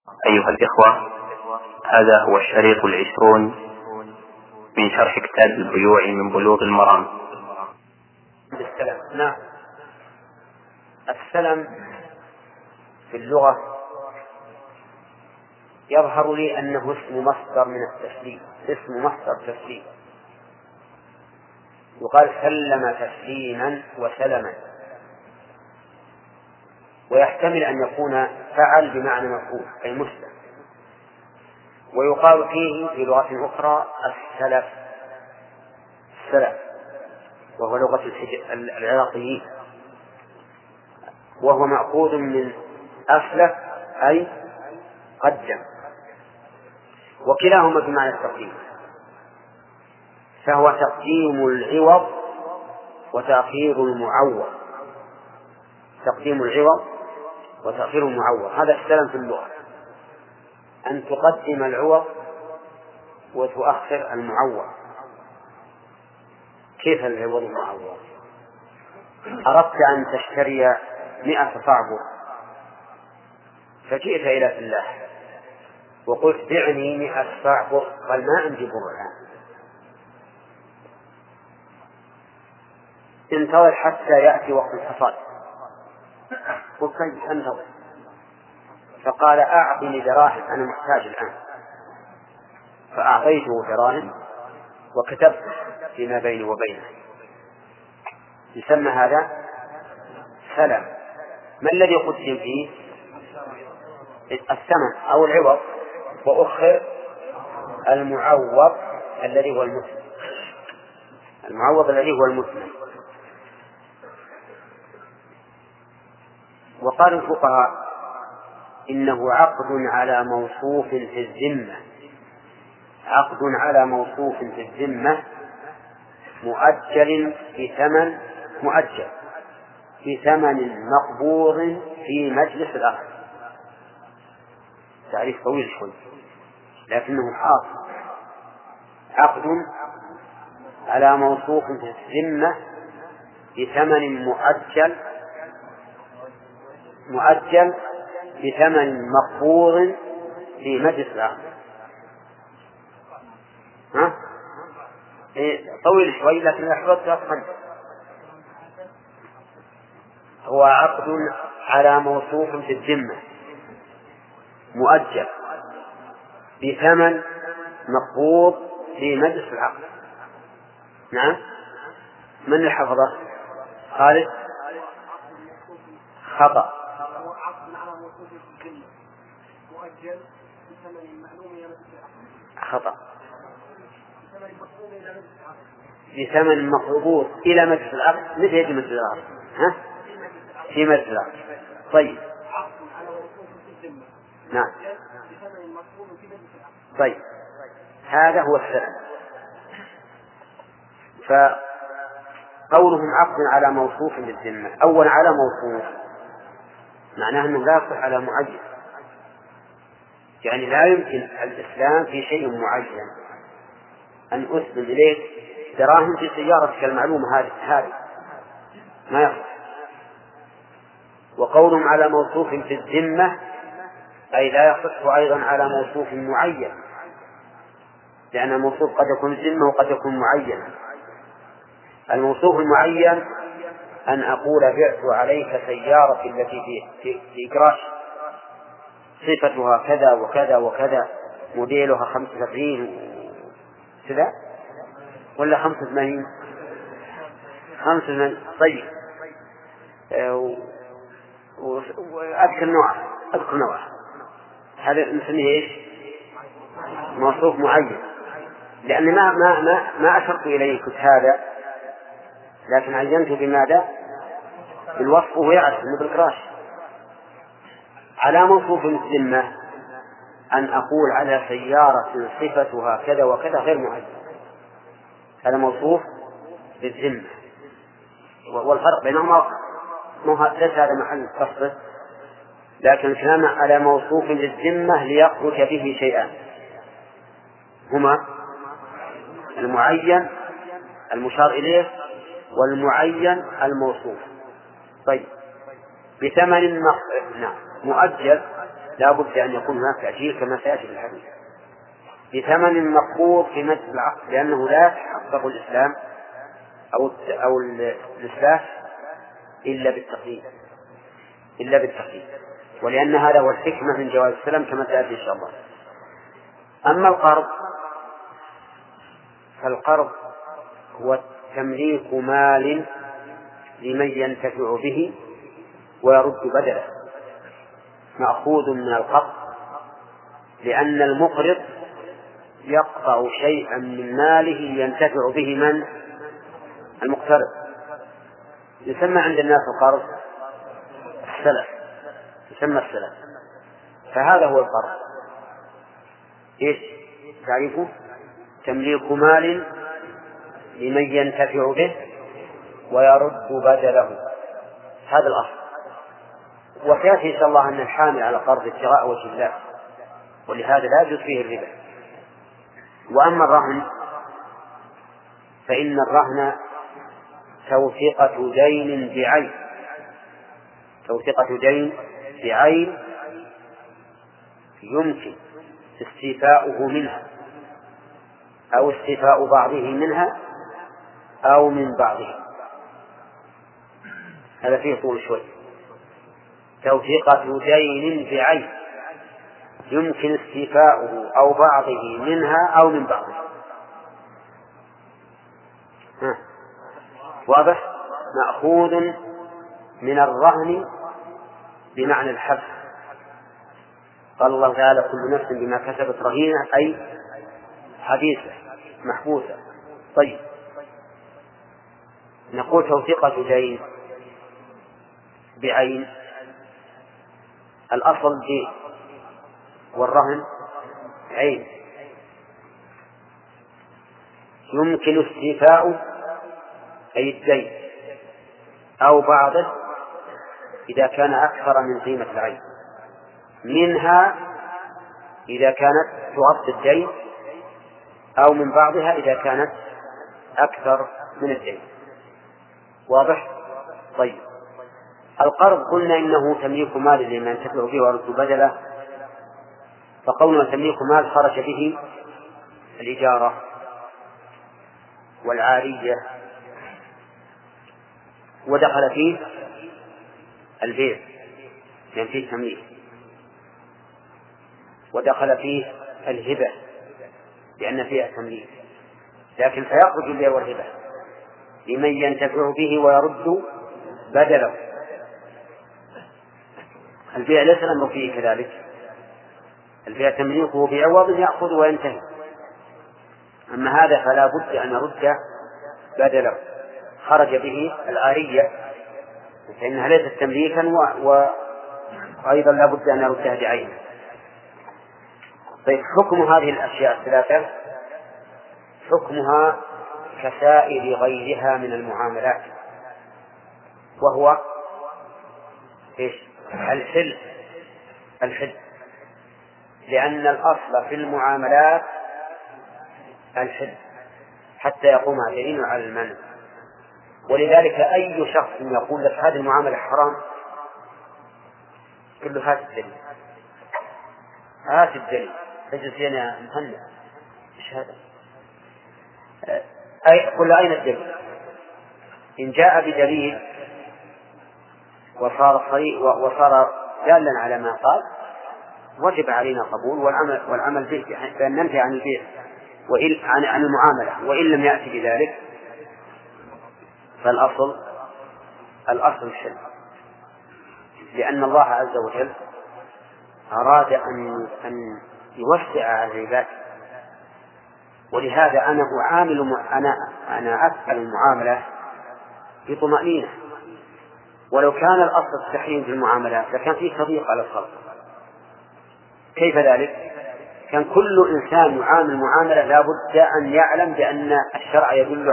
أيها الإخوة، هذا هو الشريط 20 من شرح كتاب البيوع من بلوغ المرام. بالسلام. نعم، السلم في اللغة يظهر لي أنه اسم مصدر من التسليم، اسم مصدر تسليم، يقال سلم تسليما وسلما، ويحتمل أن يكون فعل بمعنى مفعول أي مسلم، ويقال فيه في لغة أخرى السلف، وهو لغة العراقيين، وهو مأخوذ من أسلف أي قدم، وكلاهما بمعنى التقديم، فهو تقديم العوض وتأخير المعوض، تقديم العوض وتأخير المعوض. هذا السلم في اللغة، أن تقدم العوض وتؤخر المعوض. كيف العوض المعوض؟ أردت أن تشتري 100 صعبة، فجئت إلى فلاح وقلت بعني 100 صعبة، قال ما عندي بر الآن، انتظر حتى يأتي وقت الحصاد. قلت طيب انتظر، فقال أعطني دراهم أنا محتاج الآن، فأعطيته دراهم وكتبت فيما بيني وبينه. يسمى هذا سلم. ما الذي قدم فيه؟ الثمن أو العوض، وأخر المعوض الذي هو المسلم، المعوض الذي هو المسلم. وقال الفقهاء إنه عقد على موصوف في الذمة، عقد على موصوف في الذمة مؤجل بثمن مقبوض في مجلس الأخذ. تعريف طويل شوي لكنه حاصل. عقد على موصوف في الذمة بثمن مؤجل بثمن مقبوض في مجلس الأخذ. طويل شوي لكن أحببت أفهم. هو عقد على موصوف في الذمة مؤجل بثمن مقبوض في مجلس العقد. نعم، من اللي حفظه؟ خالد؟ خطأ. خطأ. بثمن مقبوض إلى مجلس العقد. متى يجي مجلس العقد؟ في مجلس العقد. طيب. نعم. طيب، هذا هو السلم. فقولهم عقد على موصوف للذمة، أول على موصوف معناه أنه لا يصح على معين، يعني لا يمكن الإسلام في شيء معين أن أسلم إليك دراهم في سيارتك المعلومة هذه ما يصح. وقولهم على موصوف في الذمة أي لا يصح أيضا على موصوف معين، لأن الموصوف قد يكون الذمة وقد يكون معينا. الموصوف المعين أن أقول بعت عليك سيارة التي في إجراش صفتها كذا وكذا وكذا، موديلها 75 كذا ولا 85. طيب، وأذكر نوع هذا نسميه إيش؟ موصوف معين، لأن ما أشرت إليه هذا، لكن عينته بماذا؟ بالوصف وهو يعرف بالكراش. على موصوف الذمة أن أقول على سيارة صفتها كذا وكذا غير معين، هذا موصوف بالذمة. والفرق بينهما ليس هذا محل قصده، لكن كان على موصوف للذمة ليخرج به شيئان، هما المعين المشار إليه والمعين الموصوف. طيب، بثمن مؤجل لا بد أن يكون هناك تأجيل كما سيأتي في الحديث بثمن مقبوض في مجلس العقد، لأنه لا يتحقق الإسلام أو الإصلاح إلا بالتقييد، ولأن هذا هو الحكمة من جواز السلام كما سيأتي إن شاء الله. أما القرض فالقرض هو تمليك مال لمن ينتفع به ويرد بدله، مأخوذ من القرض، لأن المقرض يقطع شيئا من ماله ينتفع به من المقترض. يسمى عند الناس القرض السلف، يسمى السلف. فهذا هو القرض. إيش تعريفه؟ تمليك مال لمن ينتفع به ويرد بدله، هذا الأصل. وسيأتي إن شاء الله أن الحامل على قرض ابتغاء وجه الله، ولهذا لا يجوز فيه الربا. وأما الرهن فإن الرهن توثيقة دين بعين، توثيقة دين بعين يمكن استيفاؤه منها أو استيفاء بعضه منها أو من بعضه. هذا فيه طول شوي. توثيقة دين بعين يمكن استيفاؤه أو بعضه منها أو من بعضه. واضح؟ مأخوذ من الرهن بمعنى الحبس. قال الله تعالى كل نفس بما كسبت رهينة، أي حبيسة محبوسة. طيب، نقول توثيقة دين بعين، الأصل دين والرهن عين، يمكن استيفاء أي الدين أو بعضه إذا كان أكثر من قيمة العين، منها إذا كانت تغطي الدين، أو من بعضها إذا كانت أكثر من الدين. واضح؟ طيب، القرض قلنا إنه تمليك مال لمن ينتفع به ويرد بدله، فقولنا تمليك مال خرج به الإجارة والعارية، ودخل فيه البيع لأن فيه تمليك، ودخل فيه الهبة لأن فيها تمليك، لكن سيخرج البيع والهبة لمن ينتفع به ويرد بدله. البيع ليس الأمر فيه كذلك، البيع تمليكه بعوض يأخذ وينتهي، أما هذا فلا بد أن يرد بدله. خرج به العارية فإنها ليست تمليكا، وأيضا لا بد أن يردها بعينه. طيب، حكم هذه الأشياء الثلاثة حكمها كسائر غيرها من المعاملات، وهو إيش؟ الحل، لأن الأصل في المعاملات الحل حتى يقوم دليل على المنع. ولذلك أي شخص يقول لك هذه المعاملة حرام كل هات الدليل، هات الدليل، تجلس هنا مهند إيش هذا؟ قل أين الدليل؟ إن جاء بدليل وصار دالا على ما قال وجب علينا قبول والعمل به، بأن ننتهي عن البيع عن المعاملة. وإن لم يأتي بذلك فالأصل الحل، لأن الله عز وجل أراد أن يوسع على العباد، ولهذا أنا أفعل المعاملة بطمأنينة. ولو كان الأصل التحريم في المعاملات لكان فيه تضييق على الخلق. كيف ذلك؟ كان كل إنسان يعامل معاملة لا بد أن يعلم بأن الشرع يدل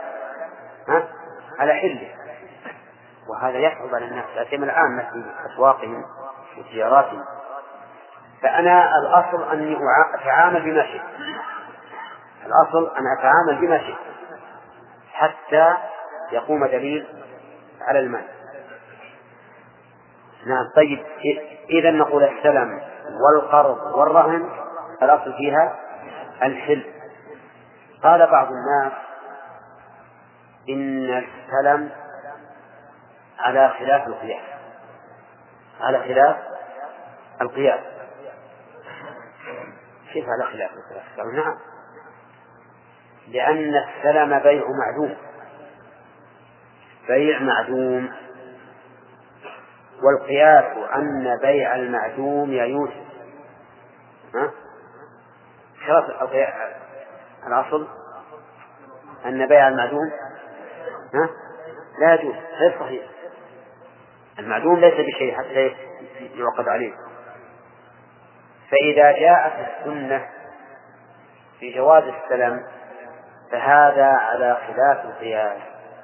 على حله، وهذا يصعب على الناس لكن العامة في أسواقهم وتجاراتهم. فأنا الأصل أن أتعامل بما شئت، الأصل أن أتعامل بما شئت حتى يقوم دليل على المال. نعم. طيب، إذا نقول السلم والقرض والرهن الأصل فيها الحل. قال بعض الناس إن السلم على خلاف القياس، على خلاف القياس. كيف على خلاف القياس؟ قالوا نعم، لأن السلم بيع معدوم، بيع معدوم، والقياس أن بيع المعدوم يجوز. الأصل أن بيع المعدوم لا يجوز، غير صحيح. المعدوم ليس بشيء حتى يعقد عليه. فإذا جاءت السنة في جواز السلم فهذا على خلاف القياس.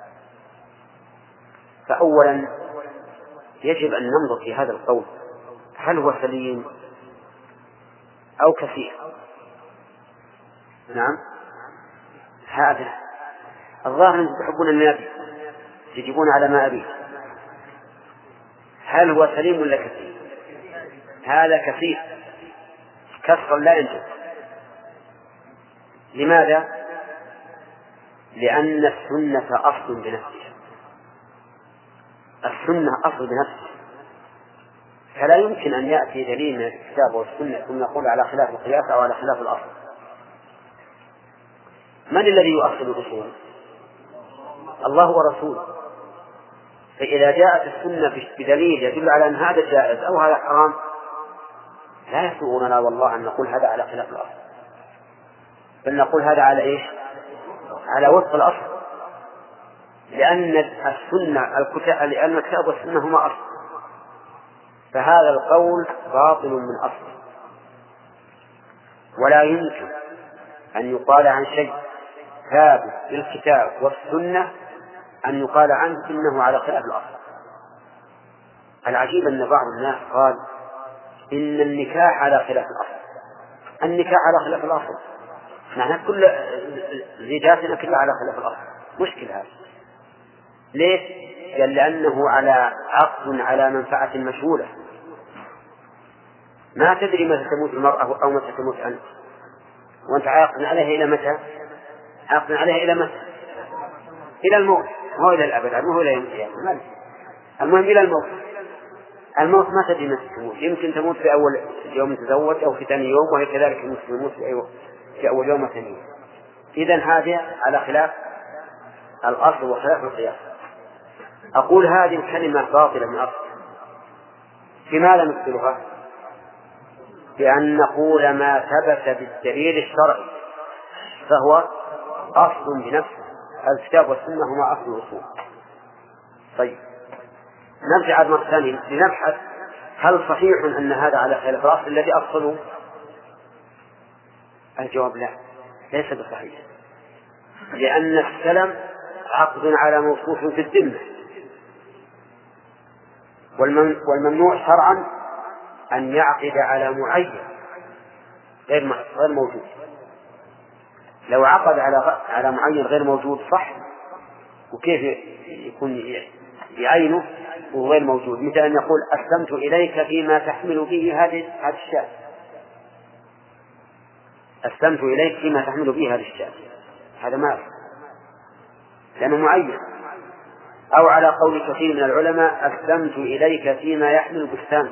فأولا يجب أن ننظر في هذا القول، هل هو سليم أو كثير؟ نعم، هذا الظاهر أنهم تحبون النبي، تجيبون على ما أبيه. هل هو سليم ولا كثير؟ هذا كثير، كسر لا ينجز. لماذا؟ لأن السنة أصل بنفسها، السنة أصل بنفسها، فلا يمكن أن يأتي دليل من الكتاب والسنة ثم نقول على خلاف القياس أو على خلاف الأصل. من الذي يؤصل الأصول؟ الله ورسوله. فإذا جاءت السنة بدليل يدل على أن هذا جائز أو هذا حرام لا يسوغنا والله أن نقول هذا على خلاف الأصل، بل نقول هذا على إيش؟ على وفق الأصل، لأن السنة لأن الكتاب والسنة هما أصل. فهذا القول باطل من أصل، ولا يمكن أن يقال عن شيء ثابت في الكتاب والسنة أن يقال عنه إنه على خلاف الأصل. العجيب أن بعض الناس قال إن النكاح على خلاف الأصل. النكاح على خلاف الأصل، نحن كل زيجاتنا كلها على خلاف الأصل. مشكلة هذا. ليش؟ قال لأنه على عقد على منفعة مشهولة، ما تدري متى تموت المرأة أو متى تموت أنت، وأنت عاقد عليها إلى متى؟ عاقد عليها إلى متى؟ إلى الموت، مو إلى الأبد، مو إلى يوم القيامة. المهم إلى الموت. الموت ما تدري متى تموت، يمكن تموت في أول يوم تزوج أو في ثاني يوم، وهي كذلك يموت في أول يوم وثاني يوم. إذن هذه على خلاف الأصل وخلاف القياس. أقول هذه الكلمة باطلة من أصل. لماذا نبطلها؟ بأن نقول ما ثبت بالدليل الشرعي فهو أصل بنفسه. الكتاب والسنة هما أصل الأصول. طيب نرجع مرة ثانية لنبحث هل صحيح أن هذا على خلاف الأصل الذي أصله؟ الجواب لا، ليس بصحيح، لأن السلم عقد على موصوف في الذمة، والممنوع شرعا أن يعقد على معين غير موجود. لو عقد على معين غير موجود صح، وكيف يكون بعينه وغير موجود؟ مثل أن يقول أسلمت إليك فيما تحمل به هذه الشاة، أسلمت إليك فيما تحمل به هذه الشاة، هذا ما لأنه معين. أو على قول كثير من العلماء أسلمت إليك فيما يحمل بستان،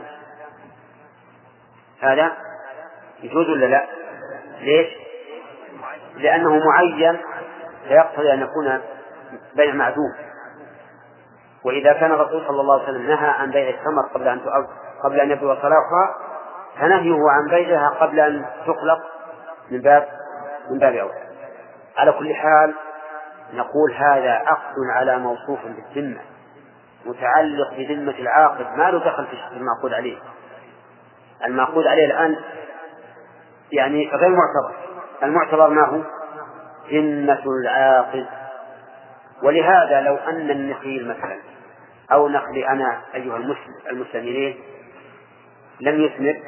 هذا يجوز ولا لا؟ ليش؟ لأنه معين، فيقتضي أن يكون بيع معدوم. وإذا كان الرسول صلى الله عليه وسلم نهى عن بيع الثمر قبل أن يبدو صلاحها، فنهيه عن بيعها قبل أن تخلق من باب أولى. على كل حال نقول هذا عقد على موصوف بالذمة متعلق بذمة العاقد، ما له دخل في المعقود عليه. المعقود عليه الآن يعني غير معتبر، المعتبر ما هو؟ ذمة العاقد. ولهذا لو أن النخيل مثلا أو نخلي أنا أيها المستمعين لم يثمر،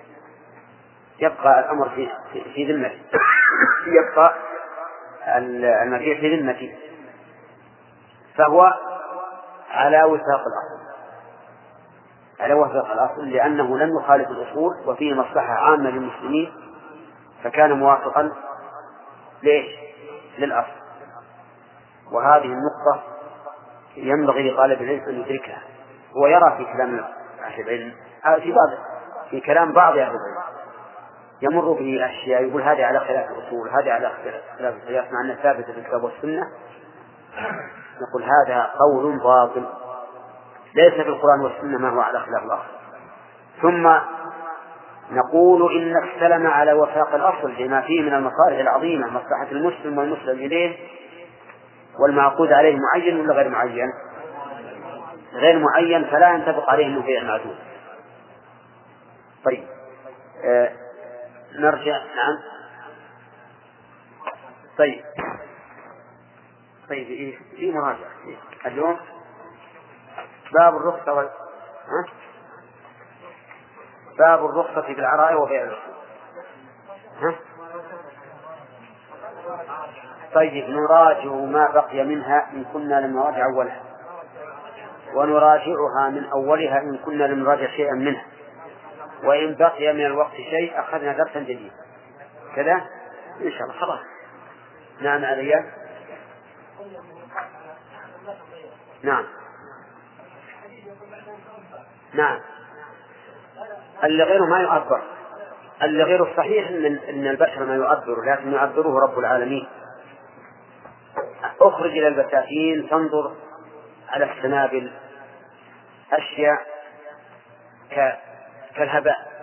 يبقى الأمر في ذمتي يبقى المبيع في ذمتي، فهو على وثاق الأصل. على وفق الأصل لأنه لم يخالف الأصول وفيه مصلحة عامة للمسلمين فكان موافقا ليش؟ للأصل. وهذه النقطة ينبغي لطالب العلم أن يدركها. هو يرى في كلام أهل العلم في كلام بعض أهل العلم يمر به أشياء يقول هذه على خلاف الأصول هذه على خلاف القياس مع أنها ثابتة في الكتاب والسنة، نقول هذا قول باطل ليس في القرآن والسنة ما هو على خلاف الأصل. ثم نقول إن السلم على وفاق الأصل بما فيه من المصالح العظيمة مصلحة المسلم والمسلم إليه والمعقود عليه معين ولا غير معين؟ غير معين فلا ينطبق عليه إنه بيع معدود. طيب نرجع. نعم. طيب إيه في مراجعة اليوم باب الرخصة باب الرخصة في العراء وبيع العقول. طيب نراجع ما بقي منها إن كنا لم نراجع أولها ونراجعها من أولها إن كنا لم نراجع شيئا منها وإن بقي من الوقت شيء أخذنا درسا جديدا كذا إن شاء الله. خلاص. نعم عليا. نعم اللي غيره ما يعبر. اللي غير الصحيح إن البشر ما يعبر لكن يعبره رب العالمين. أخرج إلى البساتين تنظر على السنابل أشياء كالهباء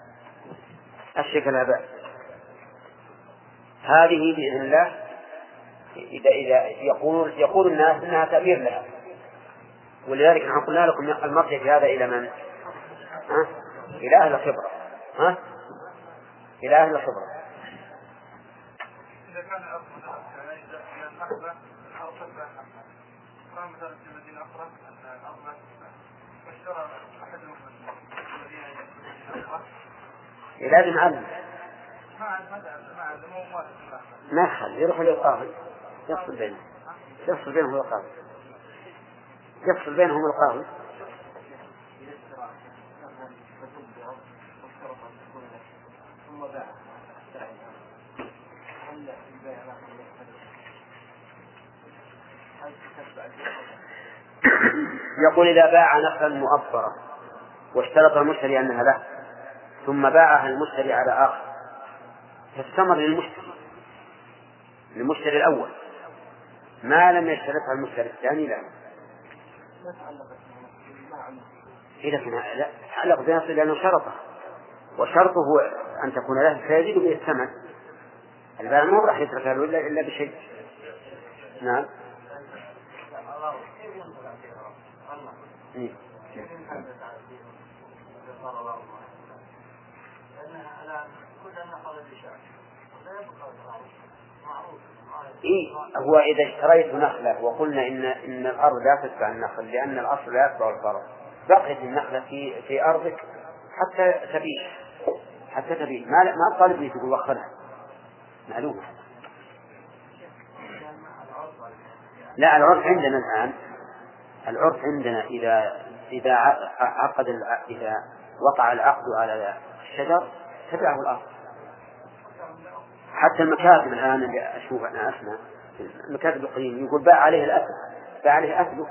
هذه بإذن الله إذا يقول الناس إنها تأثير لها. ولذلك نحن قلنا لكم المرجع في هذا إلى من؟ إلى أهل الخبرة. إلى أهل الخبرة. إذا كان النخلة أو صفة كان مثلا في المدينة أخرى الأرض واشترى أحد المدينة لازم علم ما يخل يروح للقاضي يفصل بينهم القاضي يقول إذا باع نخلا مؤبرة واشترط المشتري أنها له ثم باعها المشتري على آخر فاستمر للمشتري الأول ما لم يشترطها المشتري الثاني لا. إذا كان تعلق بنفسه لأنه شرطه وشرطه أن تكون له فيزيد به الثمن. البائع ما راح يتركها إلا بشيء. نعم. هو إذا اشتريت نخلة وقلنا إن الأرض لا تتبع النخل لأن الأصل لا يتبع الفرع بقيت النخلة في أرضك حتى تبيع ما الطالب لي تقول وخرها معلومة. لا العرف عندنا الآن إذا وقع العقد على الشجر تبعه الأرض. حتى المكاتب الآن اللي أشوف أنا أسمع المكاتب القديم يقول باع عليه أكله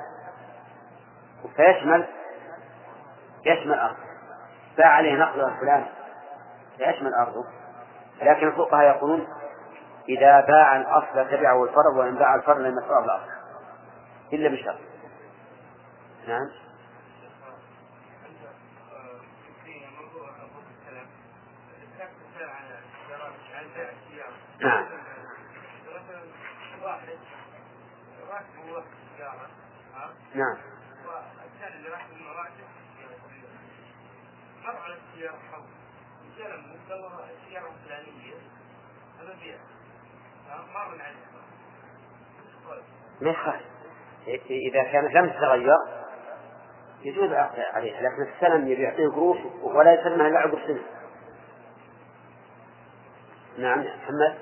فيشمل أرض باع عليه نقله فلان فيشمل أرضه. لكن الفقهاء يقولون إذا باع الأصل تبعه الفرع وإن باع الفرع لم يتبعه الأصل إلا بشرط. نعم. نعم. نعم. والثاني اللي راح من راتب مر على السيارة حول سلم مدور السيارة الفلانية هذا بيع مر من عليه ما يخالف إذا كانت لم تتغير يجوز العقد عليها لكن السلم يعطيه قروش ولا يسلمها إلا عقب سنة. نعم محمد.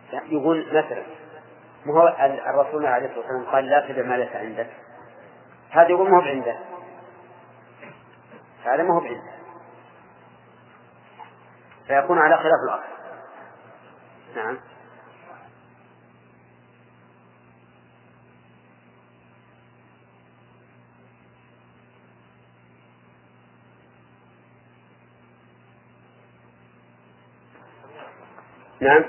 يقول مثلا ما هو الرسول عليه الصلاة والسلام قال لا تبع ما ليس عندك، هذا يقول ما هو عنده، هذا ما هو عنده، فيكون على خلاف الأصل. نعم. نعم.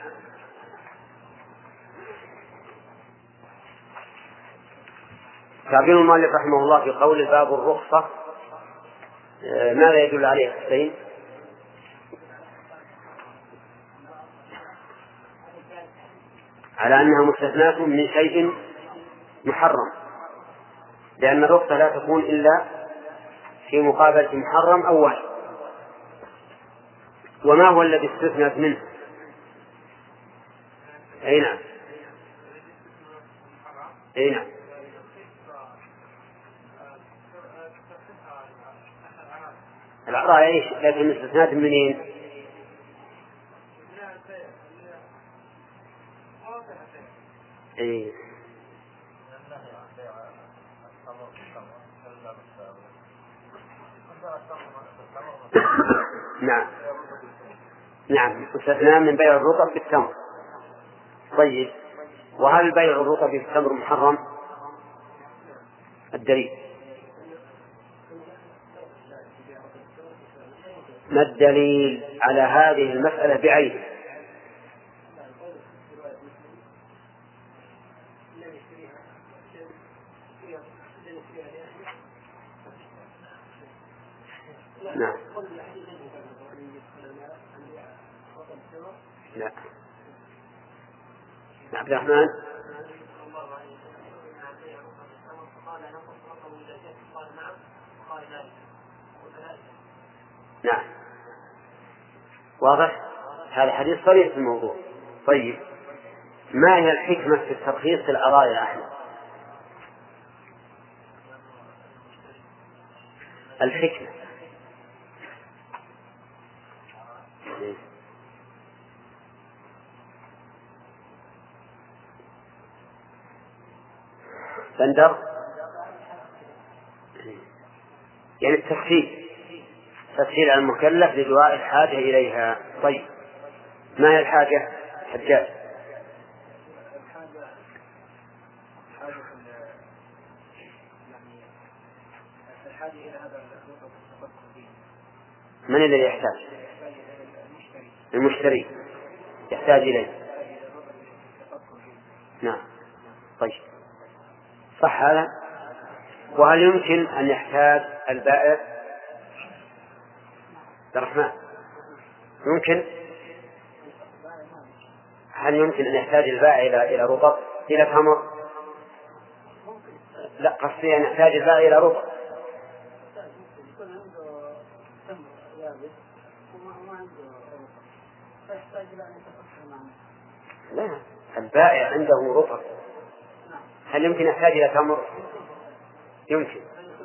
تعبير المؤلف رحمه الله في قول باب الرخصة ماذا يدل عليه حسين؟ على أنها مستثناة من شيء محرم، لأن الرخصة لا تكون إلا في مقابلة محرم أو واجب. وما هو الذي استثنت منه؟ أي نعم. أي نعم. العراء ايش؟ لكن استثناء منين؟ اي نعم. نعم، استثناء من بيع الرطب بالتمر. طيب، وهل بيع الرطب بالتمر محرم؟ الدليل. ما الدليل على هذه المسألة بعينها؟ نعم. لا. عبد الرحمن. نعم، واضح، هذا حديث صريح في الموضوع. طيب، ما هي الحكمة في الترخيص العرايا يا أحمد؟ الحكمة. بندر يعني التسهيل على المكلف لدواء الحاجة إليها. طيب، ما هي الحاجة؟ حجاج. من الذي يحتاج؟ المشتري يحتاج إليه. نعم. طيب، صح هذا. وهل يمكن أن يحتاج البائع؟ عبد الرحمن، يمكن. هل يمكن أن يحتاج البائع إلى رطب، إلى تمر؟ لا، قصدي أن يحتاج البائع إلى رطب. لا، البائع عنده رطب. هل يمكن يحتاج إلى تمر؟ يمكن.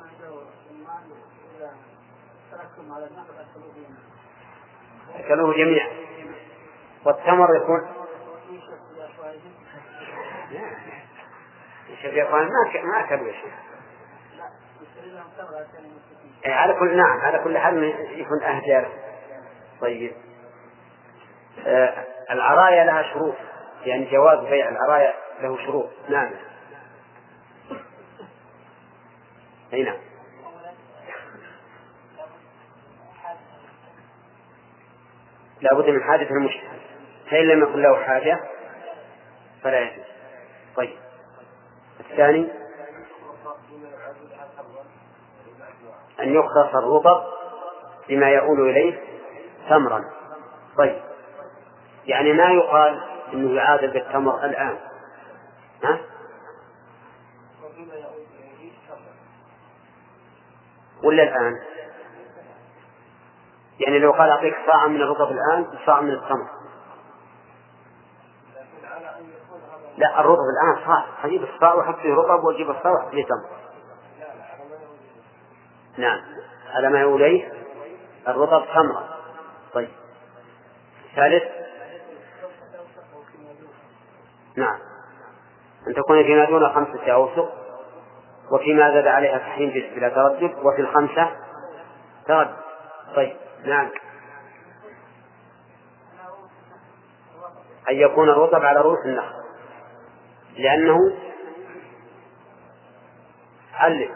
أكلوه جميعا، والتمر يكون ما أكلوا شيء. على كل نعم، على كل حال يكون أهجار. طيب، العرايا لها شروط، يعني جواز بيع العرايا له شروط. نعم. أي نعم. لا بد من حاجة المشتري، فإن لم يكن له حاجة فلا يجوز. طيب، الثاني أن يختص الرطب بما يؤول إليه تمرا. طيب، يعني ما يقال إنه يعادل بالتمر الآن، ها؟ ولا الآن؟ يعني لو قال أعطيك صاع من الرطب الآن صاع من التمر. لا، الرطب الآن صاع، أجيب الصاع وحط فيه رطب وأجيب الصاع وحط فيه تمر. نعم، على ما يقول إليه الرطب تمرا. طيب، ثالث نعم، أن تكون فيما دون 5 أوسق، وفيما زاد عليها تحريم جزء بلا تردد، وفي 5 تردد. طيب نعم، أن يكون الرطب على رؤوس النخل لأنه علم.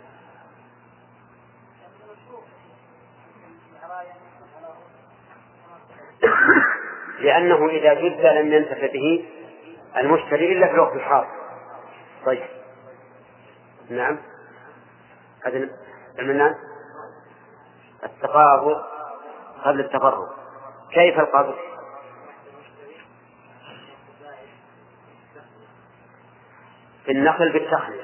لأنه إذا جد لم ينتفع به المشتري إلا في الوقت الحاضر. طيب نعم، هذا المنان التقابض قبل التفرق. كيف القبض؟ في النخل بالتخلية.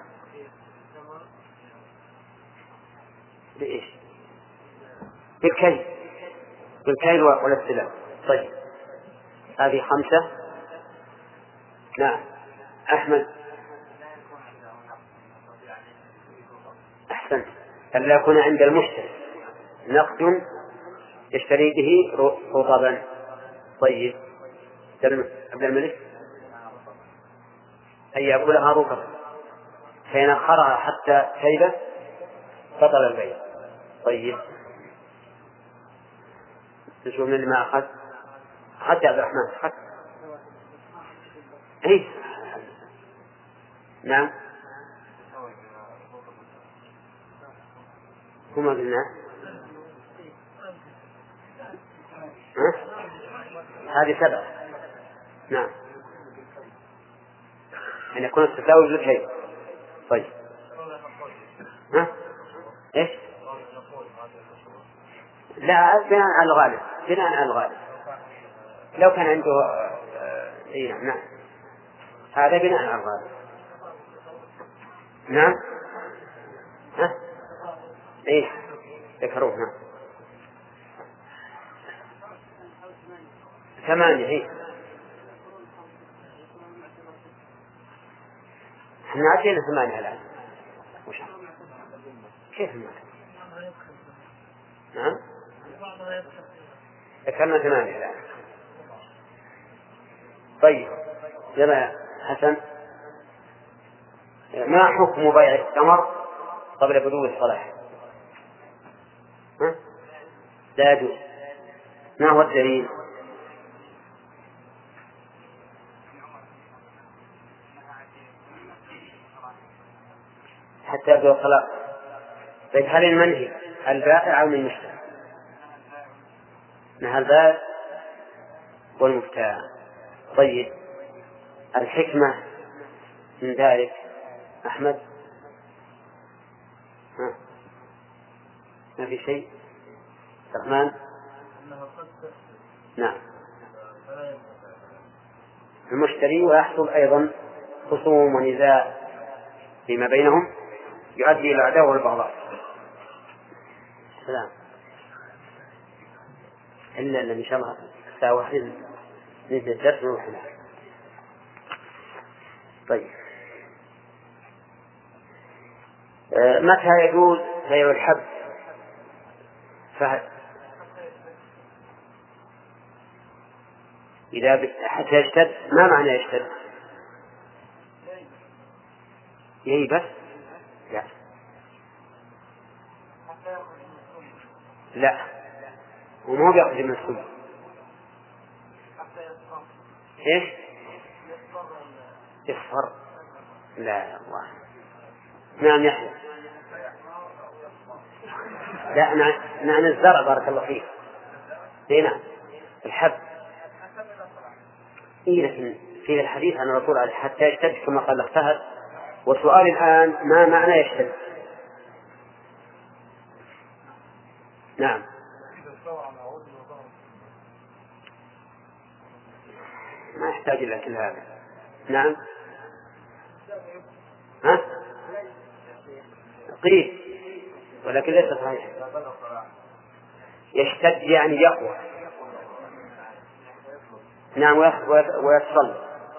بإيش؟ بالكيل والاستلام. طيب هذه 5. نعم أحمد أحسن، ألا يكون عند المشتري نقد يشتري به رطبا. طيب عبد الملك أن يأكلها رطبا فإن أخرها حتى كيلة بطل البيع. طيب تشوف من اللي ما أخذ حتى عبد الرحمن حتى. إيه نعم هما قلنا هذه 7. نعم أن يكون التساوي بالكيل. طيب إيش؟ لا، بناء على الغالب، بناء على الغالب. لو كان عنده إيه نعم هذا بناء على الغالب. نعم إيه ذكروه. نعم 8. إيه احنا عطينا 8 الآن. كيف ما؟ نعم ذكرنا 8 الآن. طيب يلا حسن، ما حكم بيع التمر قبل بدو الصلاح؟ لا يجوز. ما هو الدليل؟ حتى يبدو الصلاة. طيب هل المنهي البائع أو المشتري؟ نهى البائع والمبتاع. طيب الحكمة من ذلك أحمد؟ ما في شيء؟ الرحمن؟ نعم المشتري، ويحصل أيضا خصوم ونزاع فيما بينهم يؤدي إلى العداوة والبغضاء. سلام. إلا إن شاء الله الساعة 1 نزل الدرس ونروح. طيب متى يجوز بيع الحب؟ إذا حتى يشتد. ما معنى يشتد؟ ييبس؟ لا لا، وما هو بيأخذ من السوق. إيش؟ يصفر؟ لا يا الله. نعم يحيى. لا نعم الزرع بارك الله فيك. هنا الحب. إيه لكن في الحديث عن الرسول عليه حتى يشتد كما قال اختهد. وسؤال الآن ما معنى يشتد؟ نعم ما يحتاج إلى كل هذا. نعم قريب ولكن ليس صحيح. يشتد يعني يقوى. نعم ويتصل.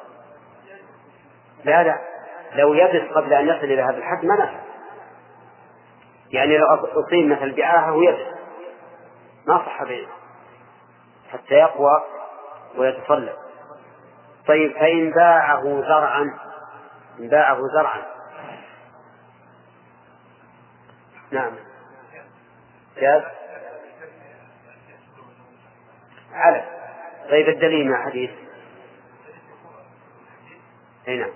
لا لو يبس قبل أن يصل إلى هذا الحد ما نفع. يعني لو أصيب مثل بعاهة ويبس ما صح بينه حتى يقوى ويتصلب. طيب فإن باعه زرعا، إن باعه زرعا، نعم جاز على. طيب الدليل مع حديث هنا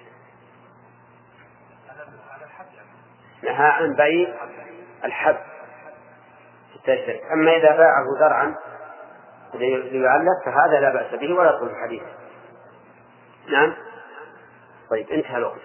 نهى عن بيع الحب التشتري. أما إذا باعه زرعا ليعلق فهذا لا بأس به ولا يدخل الحديث. نعم. طيب انتهى الوقت.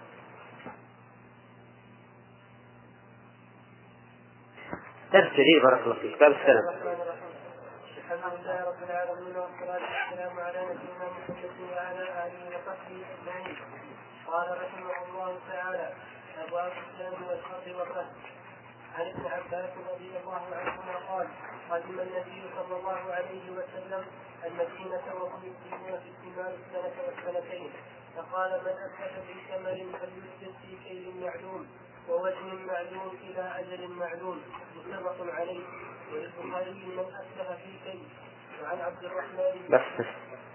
درس جديد بارك الله فيك. باب السلام. الحمد لله رب العالمين والصلاة والسلام على نبينا محمد وعلى آله وصحبه أجمعين. قال رحمه الله تعالى: أبواب السلام والحق والرهب. عن ابن عباس رضي الله عنهما قال: قدم النبي صلى الله عليه وسلم المدينة وهم يسلمون في الثمار السنة والسنتين، فقال: من أسلف في ثمر فليسلف في كيل معلوم ووزن معلوم إلى أجل معلوم، متفق عليه. وللبخاري: من أسلف في كيل. وعن عبد الرحمن بس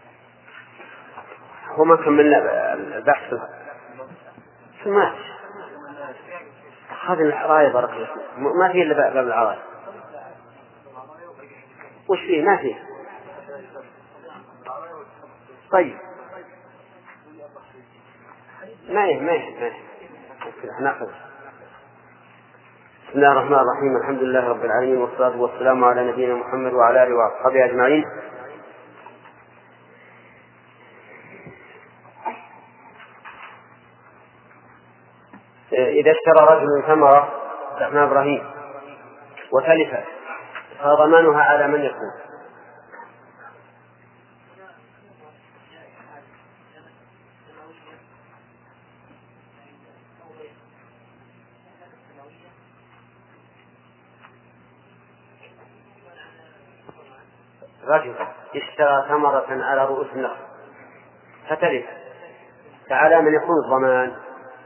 هو ما كملنا البحث ما هذا العراية بارك الله فيك. ما فيه إلا باب العراية. وش فيه؟ ما فيه. طيب ما نأخذ. بسم الله الرحمن الرحيم. الحمد لله رب العالمين والصلاة والسلام على نبينا محمد وعلى آله وأصحابه أجمعين. إذا اشترى رجل ثمرة رحمة إبراهيم وتلفت فضمانها على من يكون؟ رجل اشترى ثمرة على رؤوس النخل فتلف، فعلى من يكون الضمان؟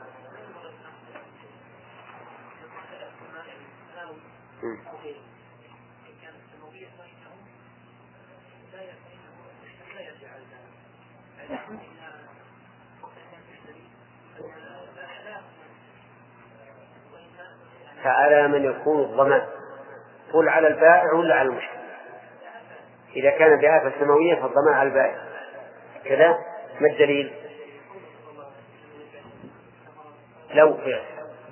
فعلى من يكون الضمان؟ قل على البائع ولا على المشتري؟ إذا كان بآفة سماوية فالضمان على البائع كذا. ما الدليل؟ لو فعل.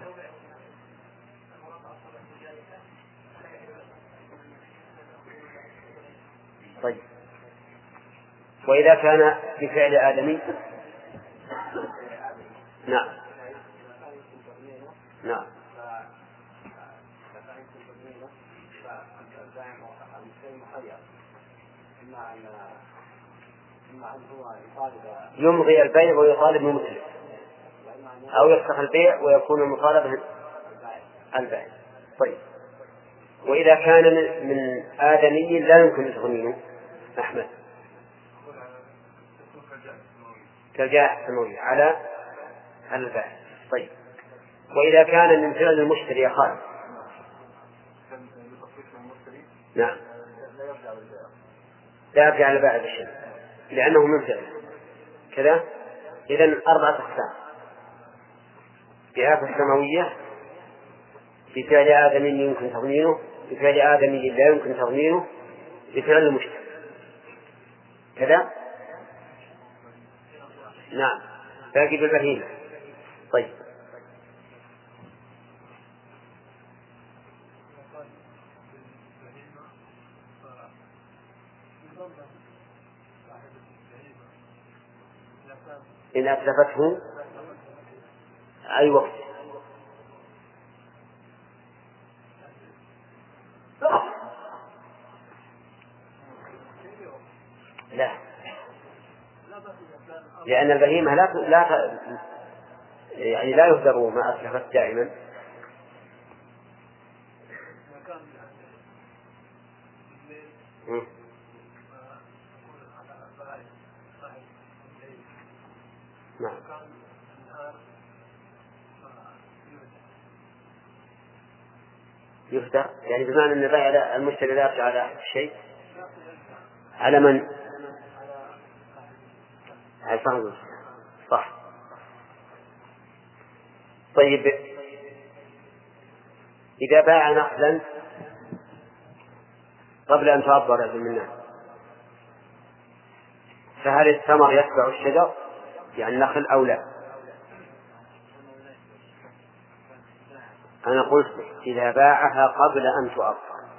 طيب وإذا كان بفعل آدمي؟ نعم نعم. يمضي البيع ويطالب المتلف، أو يفسخ البيع ويكون المطالبة البائع. طيب وإذا كان من آدمي لا يمكن تضمينه أحمد كالجائحة السماوية على البائع. طيب وإذا كان من فعل المشتري يا خالد؟ نعم لا يرجع على البائع بشيء لأنه من فعله كذا. إذن 4 أقسام: بآفة سماوية، بفعل آدمي يمكن تضمينه، بفعل آدمي لا يمكن تضمينه، بفعل المشتري كذا. نعم باقي بالبهيمة. طيب إن أتلفته أي وقت؟ لا، لأن البهيمة يعني لا يهدر ما أتلفت دائما. نعم يهدر يعني بمعنى أن البائع المشتري لا يرجع على شيء. على من؟ صح. طيب إذا باع نخلا قبل أن تعبر منه فهل الثمر يتبع الشجر يعني النخل أو لا؟ أنا قلت إذا باعها قبل أن تعبر.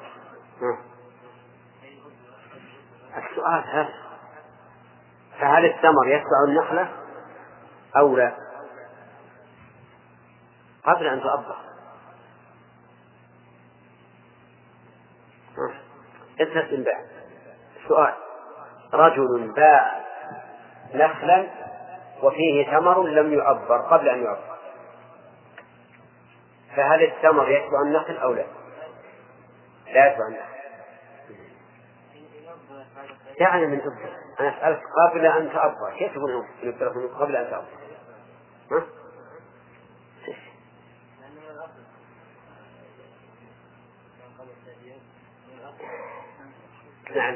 السؤال هذا فهل الثمر يتبع النخلة أو لا قبل أن تعبر؟ استسلم باع. السؤال رجل باع نخلا وفيه ثمر لم يعبر قبل أن يعبر فهل الثمر يتبع النخل أو لا؟ لا يتبع النخل. يعني من أبدا أنا أسألك قبل أن تعبر كيف تقول قبل أن تعبر؟ نعم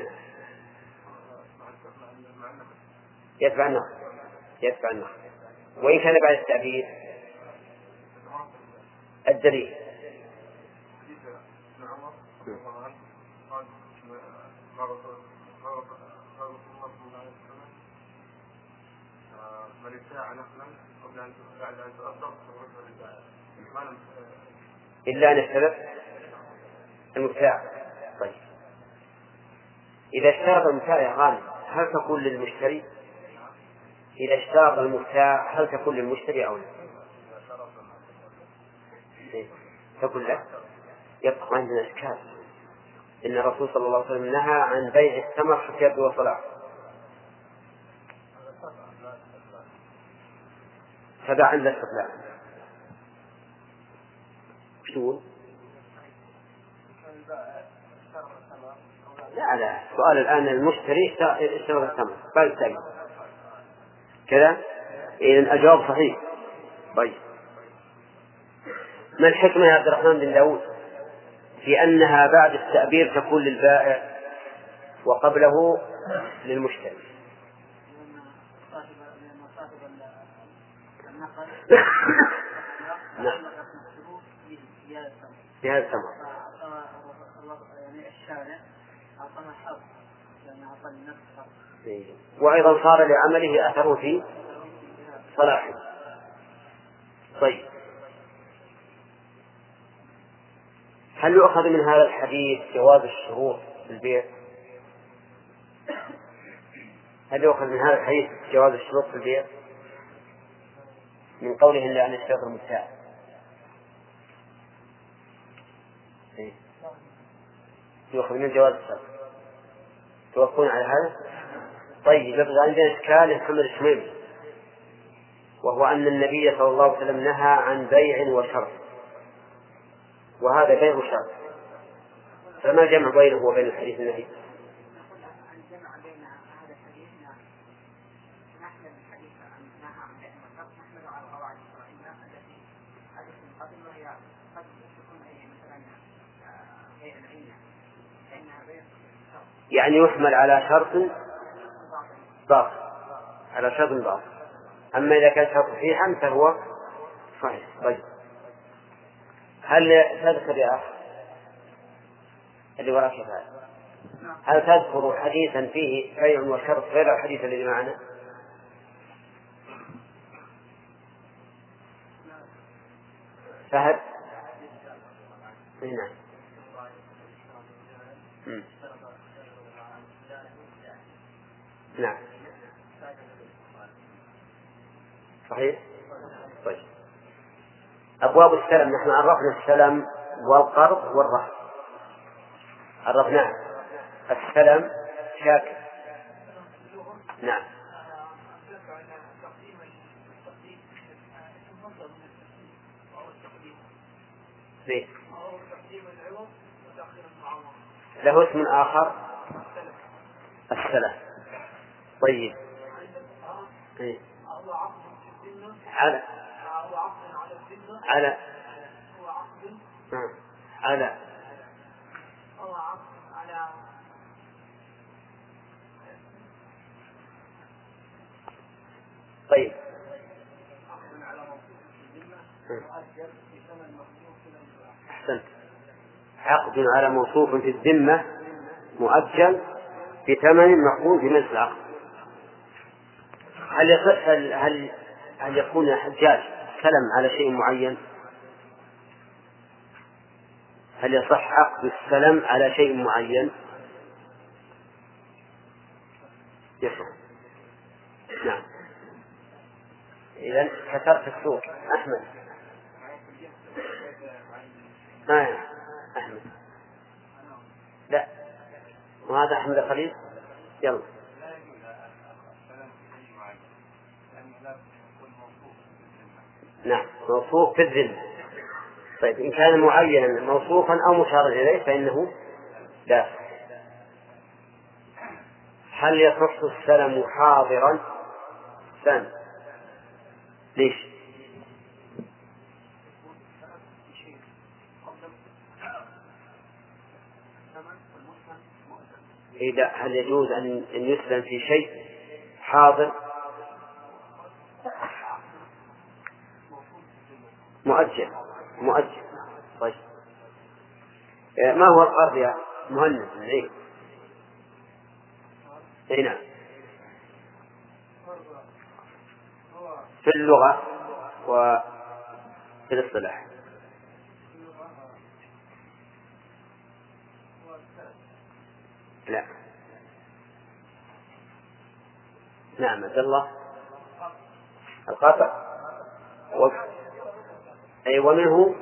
يتبع النخل وإن كان بعد التعبير. الدليل من ابتاع نخلا قبل أن تؤثر إلا أن السبب المبتاع. طيب إذا اشترط المبتاع يا غانم هل تكون للمشتري؟ إذا اشترط المبتاع هل تكون للمشتري أو لا؟ تقول لا. يبقى عندنا إشكال إن الرسول صلى الله عليه وسلم نهى عن بيع الثمر حتى يبدو صلاح فباع عند الاستقلال. شو؟ لا السؤال الآن المشتري اشترى الثمر بعد التأجيل كذا. إذن الجواب صحيح. طيب ما الحكمة يا عبد الرحمن بن داود في أنها بعد التأبير تكون للبائع وقبله للمشتري؟ نعم في هذا الثمر يعني الشارع أعطانا حظ يعني أعطاني نفس حظ وأيضا صار لعمله أثر في صلاحه. طيب هل يؤخذ من هذا الحديث جواز الشروط في البيع؟ هل يؤخذ من هذا الحديث جواز الشروط في البيع من قوله إلا أن يشترط المبتاع؟ يؤخذ من جواز الشرط. توافقون على هذا؟ طيب يبقى عندنا إشكال محمد الشميمي وهو أن النبي صلى الله عليه وسلم نهى عن بيع وشرط وهذا بيع وشرط فما الجمع بينه وبين الحديث النهي؟ يعني يحمل على شرط باطل على شرط باطل. أما إذا كان شرط صحيحا فهو صحيح. طيب هل تذكر يا أخ اللي وراك هل تذكر حديثا فيه بيع وشرط غير الحديث الذي معنا؟ فهد هنا نعم صحيح. طيب أبواب السلم نحن عرفنا السلم والقرض والرهن عرفناه. السلم شاكر. نعم ليه؟ له اسم آخر السلم. طيب على أحسنت. عقد على موصوف في الذمة مؤجل بثمن مقبول بمثل العقد. هل يكون الحجاج سلم على شيء معين؟ هل يصح عقد السلم على شيء معين؟ يصح. نعم. إذن كثرت السوق. أحمد. أحمد. لا. وهذا أحمد الخليل. يلا. نعم، موصوف في الذمة. طيب إن كان معينا موصوفا أو مشارا إليه فإنه لا. هل يصح السلم حاضرا؟ سلم. ليش؟ إذا هل يجوز أن يسلم في شيء حاضر مؤجل؟ طيب ما هو القرض يا مهند؟ نعم. في اللغة وفي الاصطلاح. لا. نعم عبد الله. القطع ومنه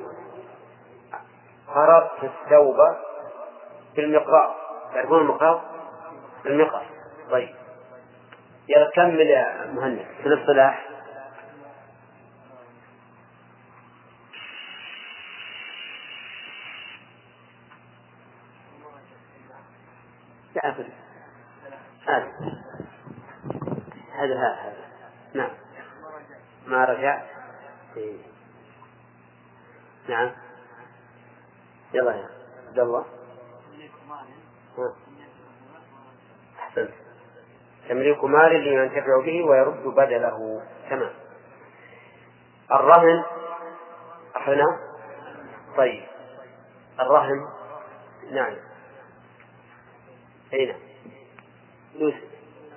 قرضت الثوب في المقراض. تعرفون المقراض؟ المقراض. طيب يلا كمل يا مهند. في الاصطلاح هذا نعم ما رجع. نعم يلا يا عبد الله. أحسنت. تمليك مال لينتفع به ويرد بدله. تمام. الرهن أحنا. طيب الرهن. نعم. أين يوسف؟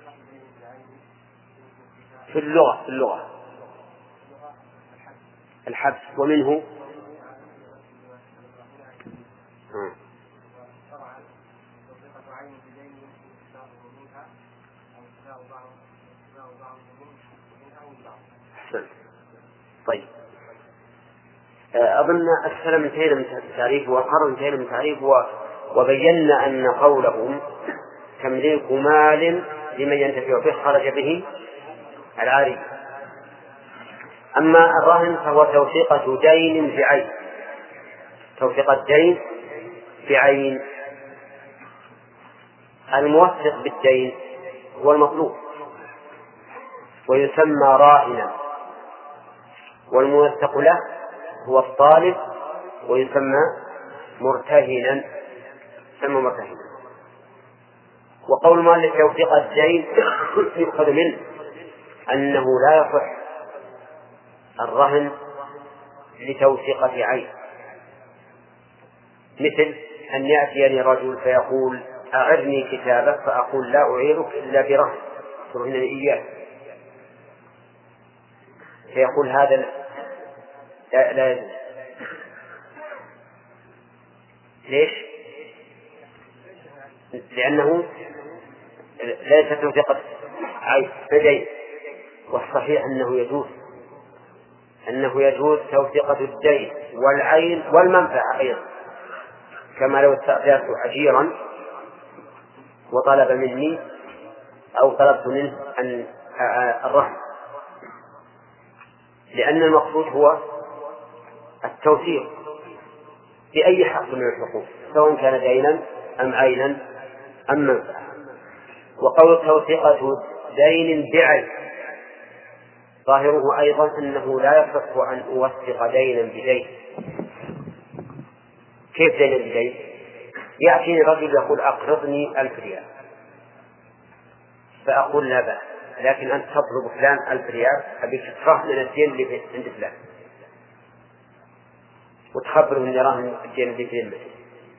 في اللغة الحبس. ومنه طيب أظن السلم انتهينا من تعريفه والقرض انتهينا من تعريفه وبينا أن قولهم تمليك مال لمن ينتفع به خرج به العاري. أما الرهن فهو توثيقة دين بعين. توثيقة دين بعين. الموثق بالدين هو المطلوب ويسمى راهنا، والموثق له هو الطالب ويسمى مرتهنا. وقول مالك توثيق الدين يؤخذ منه أنه لا يصح الرهن لتوثيقة عين، مثل أن يأتيني رجل فيقول أعرني كتابك فأقول لا أعيرك إلا برهن ترهنني إياه، فيقول هذا لا يجوز. ليش؟ لأنه ليس توثيقة عين. والصحيح أنه يجوز توثيقة الدين والعين والمنفعة أيضا، كما لو استأجرت أجيرا وطلب مني أو طلبت منه أن الرهن، لأن المقصود هو التوثيق بأي حق من الحقوق سواء كان دينا أم عينا أم منفعة. وقول توثيقة دين بعين ظاهره أيضا أنه لا يصح أن أوثق دينا بدين. كيف دينا بدين؟ يأتيني رجل يقول أقرضني 1000 ريال فأقول لا بأس، لكن أنت تطلب فلان 1000 ريال أبيك ترهن الدين اللي عند فلان، وتخبره أن راهن الدين الذي في ذمته،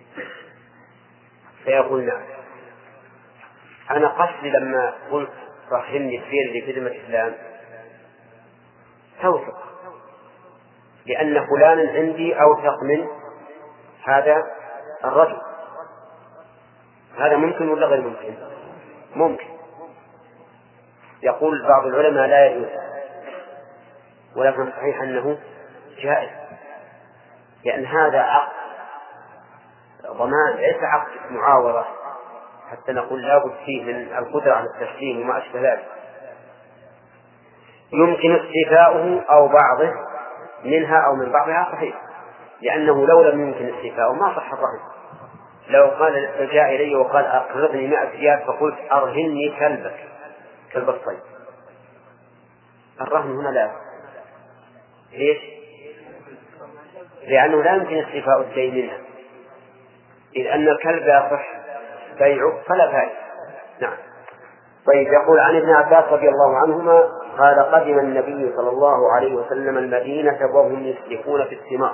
فيقول نعم. أنا قصدي لما قلت رهني الدين الذي في ذمة الإسلام توثق، لأن فلانا عندي أوثق من هذا الرجل. هذا ممكن ولا غير ممكن؟ ممكن. يقول بعض العلماء لا يجوز، ولكن صحيح أنه جائز، لأن هذا عقد ضمان ليس عقد معاوضة حتى نقول لا بد فيه من القدرة على التسليم وما أشبه ذلك. يمكن استيفاؤه أو بعضه منها أو من بعضها صحيح، لأنه لو لم يمكن استيفاؤه ما صح الرهن. لو قال جاء إلي وقال أقرضني 100 ريال فقلت أرهني كلبك كلب الصيد، الرهن هنا لا. ليش؟ لأنه لا يمكن استيفاء الدين منها، إذ أن الكلب يصح بيعه فلا فائدة. نعم. طيب، يقول عن ابن عباس رضي الله عنهما قال قدم النبي صلى الله عليه وسلم المدينة وهم يسلفون في الثمار.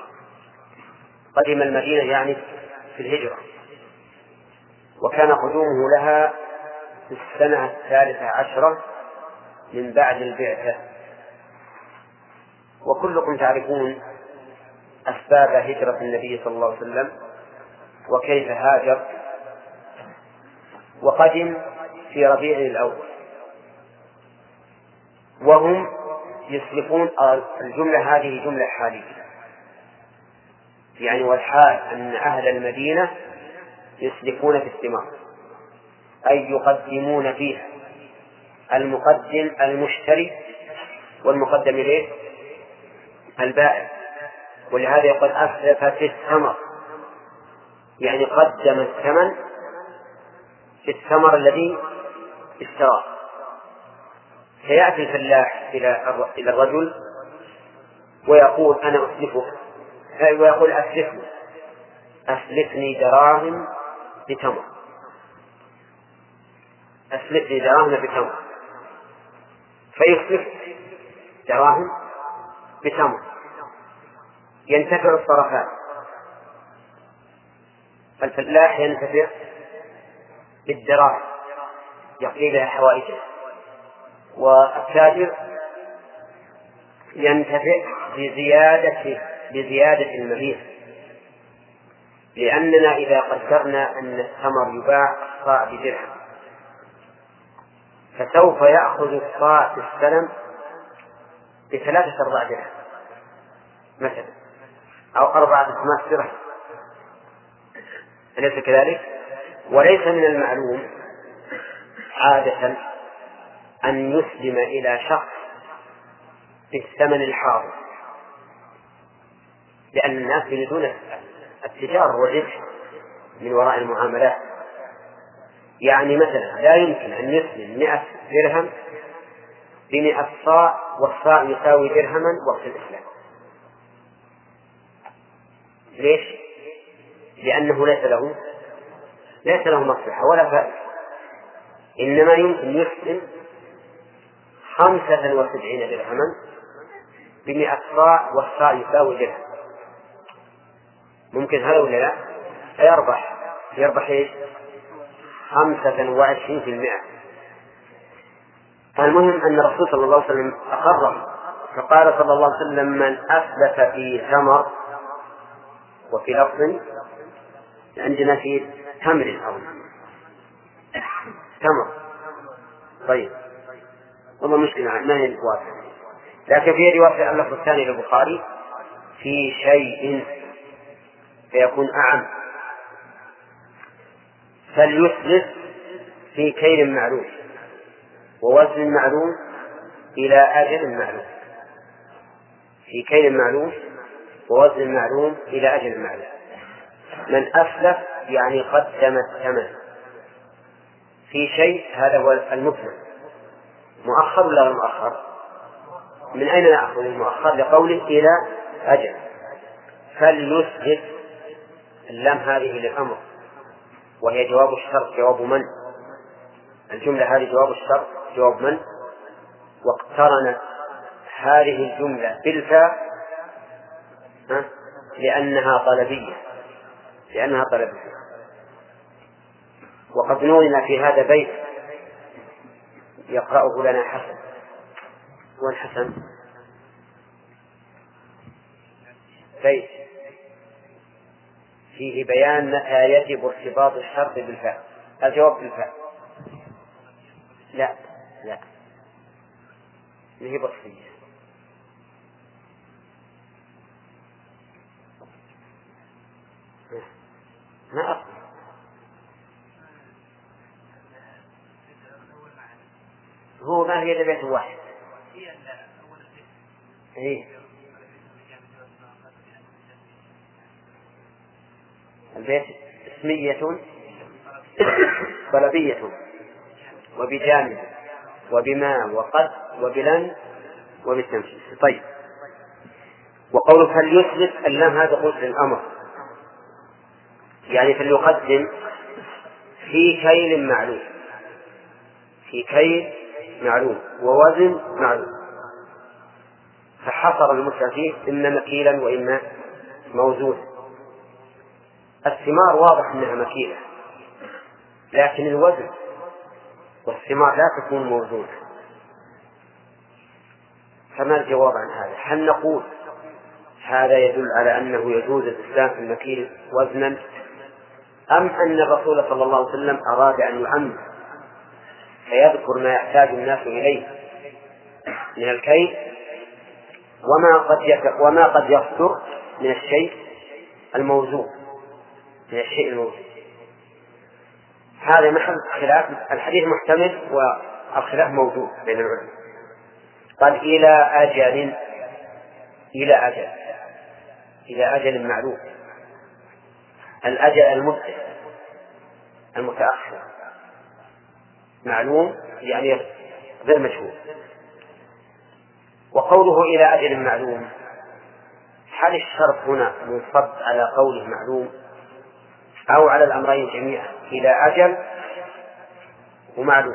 قدم المدينة يعني في الهجرة، وكان قدومه لها في السنة 13 من بعد البعثة. وكلكم تعرفون أسباب هجرة النبي صلى الله عليه وسلم وكيف هاجر. وقدم في ربيع الأول وهم يسلفون. الجملة هذه جملة حالية، يعني والحال أن أهل المدينة يسلفون في الثمار، أي يقدمون فيها. المقدم المشتري، والمقدم إليه البائع. ولهذا يقول أسلف في الثمر، يعني قدم الثمن في الثمر الذي اشتراه. فيأتي الفلاح إلى الرجل ويقول أنا أسلفك، ويقول أسلفني دراهم بتمر، أسلفني دراهم بتمر، فيسلف دراهم بتمر، ينتفع الطرفان. الفلاح ينتفع بالدراهم يقضي بها حوائجه، والتاجر ينتفع بزيادة المبيع، لأننا إذا قدرنا أن الثمر يباع الصاع بدرهم فسوف يأخذ الصاع في السلم ب3-4 درهم مثلا، أو 4-5 درهم، أليس كذلك؟ وليس من المعلوم عادة أن يسلم إلى شخص بالثمن الحاضر، لأن الناس يريدون التجارة والربح من وراء المعاملات. يعني مثلا لا يمكن أن يسلم 100 درهم ب100 صاع، والصاع يساوي درهما وقت الإسلام. ليش؟ لأنه ليس له مصلحة ولا فائدة. إنما يمكن يسلم 75 درهما ب100 صاع، والصاع يساوي درهم. ممكن هذا ولا لا؟ يربح إيش؟ 25%. المهم أن الرسول صلى الله عليه وسلم أقره، فقال صلى الله عليه وسلم من أسلف في ثمر، وفي لفظ عندنا في تمر أو تمر. طيب، والله مشكلة ما هي الواقع، لكن في رواية اللفظ الثاني للبخاري في شيء فيكون أعم. فليسلف في كيل معلوم ووزن معلوم إلى أجل معلوم، في كيل معلوم ووزن معلوم إلى أجل معلوم. من أسلف يعني قدم الثمن في شيء، هذا هو المثمن. مؤخر ولا مؤخر؟ من أين نأخذ المؤخر؟ لقوله إلى أجل. فليسلف، اللام هذه للأمر، وهي جواب الشرط، جواب من. الجملة هذه جواب الشرط جواب من، واقترنت هذه الجملة بالفاء لأنها طلبية. وقد نورنا في هذا بيت يقرأه لنا حسن. والحسن بيت فيه بيان متى يجب ارتباط الشرط بالفعل. الجواب بالفعل. لا هي بصرية. ما أصل هو ما هي بيت واحد. البيت اسمية طلبية وبجانب وبما وقد وبلن وبالتمثيل. طيب، وقوله فليثبت اللام هذا قلت للأمر، يعني فليقدم في كيل معلوم ووزن معلوم، فحصر المسلم فيه إما مكيلا وإما موزونا. الثمار واضح أنها مكيلة، لكن الوزن والثمار لا تكون موزونة. فما الجواب عن هذا؟ هل نقول هذا يدل على أنه يجوز الإسلام في المكيل وزنا، أم أن الرسول صلى الله عليه وسلم أراد أن يعمم فيذكر ما يحتاج الناس إليه من الكيل وما قد يصدر من الشيء الموزون هذا محل خلاف. الحديث محتمل والخلاف موجود بين العلماء. قال إلى أجل معلوم. الأجل المتأخر معلوم يعني غير مجهول. وقوله إلى أجل معلوم، هل الشرط هنا منصب على قوله معلوم أو على الأمرين جميعا؟ إلى أجل ومعلوم.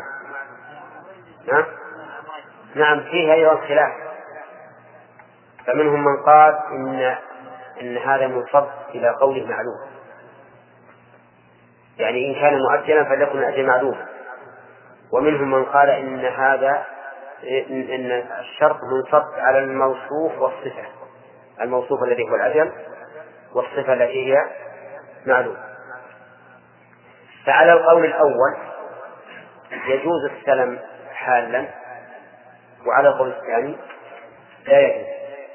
نعم فيه أيضا خلاف. فمنهم من قال إن هذا منصب إلى قوله معلوم، يعني إن كان مؤجلا فليكن الأجل معلوما. ومنهم من قال إن الشرط منصب على الموصوف والصفة، الموصوف الذي هو الأجل والصفة التي هي معلوم. فعلى القول الأول يجوز السلم حالا، وعلى القول الثاني لا يجوز.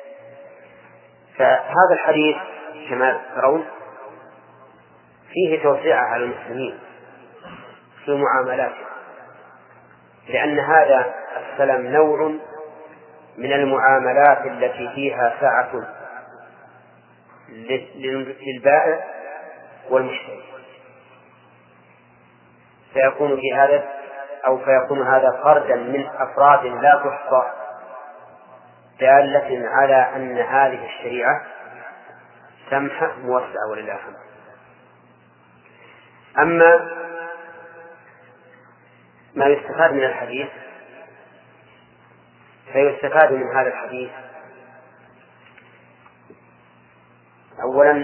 فهذا الحديث كما ترون فيه توسعة على المسلمين في معاملاتهم، لأن هذا السلم نوع من المعاملات التي فيها سعة للبائع والمشتري، فيكون هذا فردا من أفراد لا تحصى دالة على أن هذه الشريعة سمحة موسعة ولله الحمد. أما ما يستفاد من الحديث فيستفاد من هذا الحديث أولا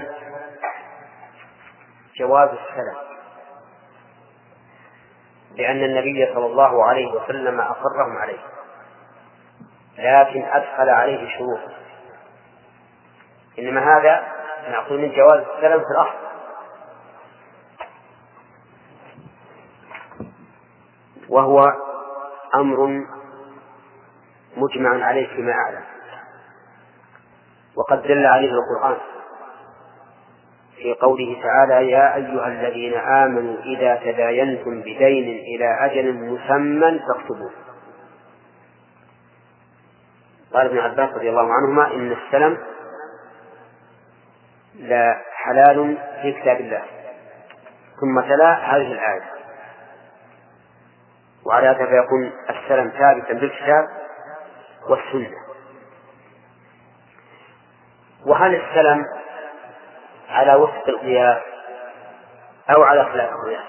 جواز السلم، لأن النبي صلى الله عليه وسلم أقرهم عليه، لكن أدخل عليه شروط. إنما هذا نأخذ من جواز السلم في الأصل، وهو أمر مجمع عليه فيما أعلم، وقد دل عليه القرآن في قوله تعالى: يا أيها الذين آمنوا إذا تداينتم بدين إلى أجل مسمى فاكتبوه. قال ابن عباس رضي الله عنهما: إن السلم لا حلال في كتاب الله، ثم تلا هذه الآية، وعلى هذا فيكون السلم ثابتا بالكتاب والسنة. وهل السلم على وفق القياس أو على خلاف القياس؟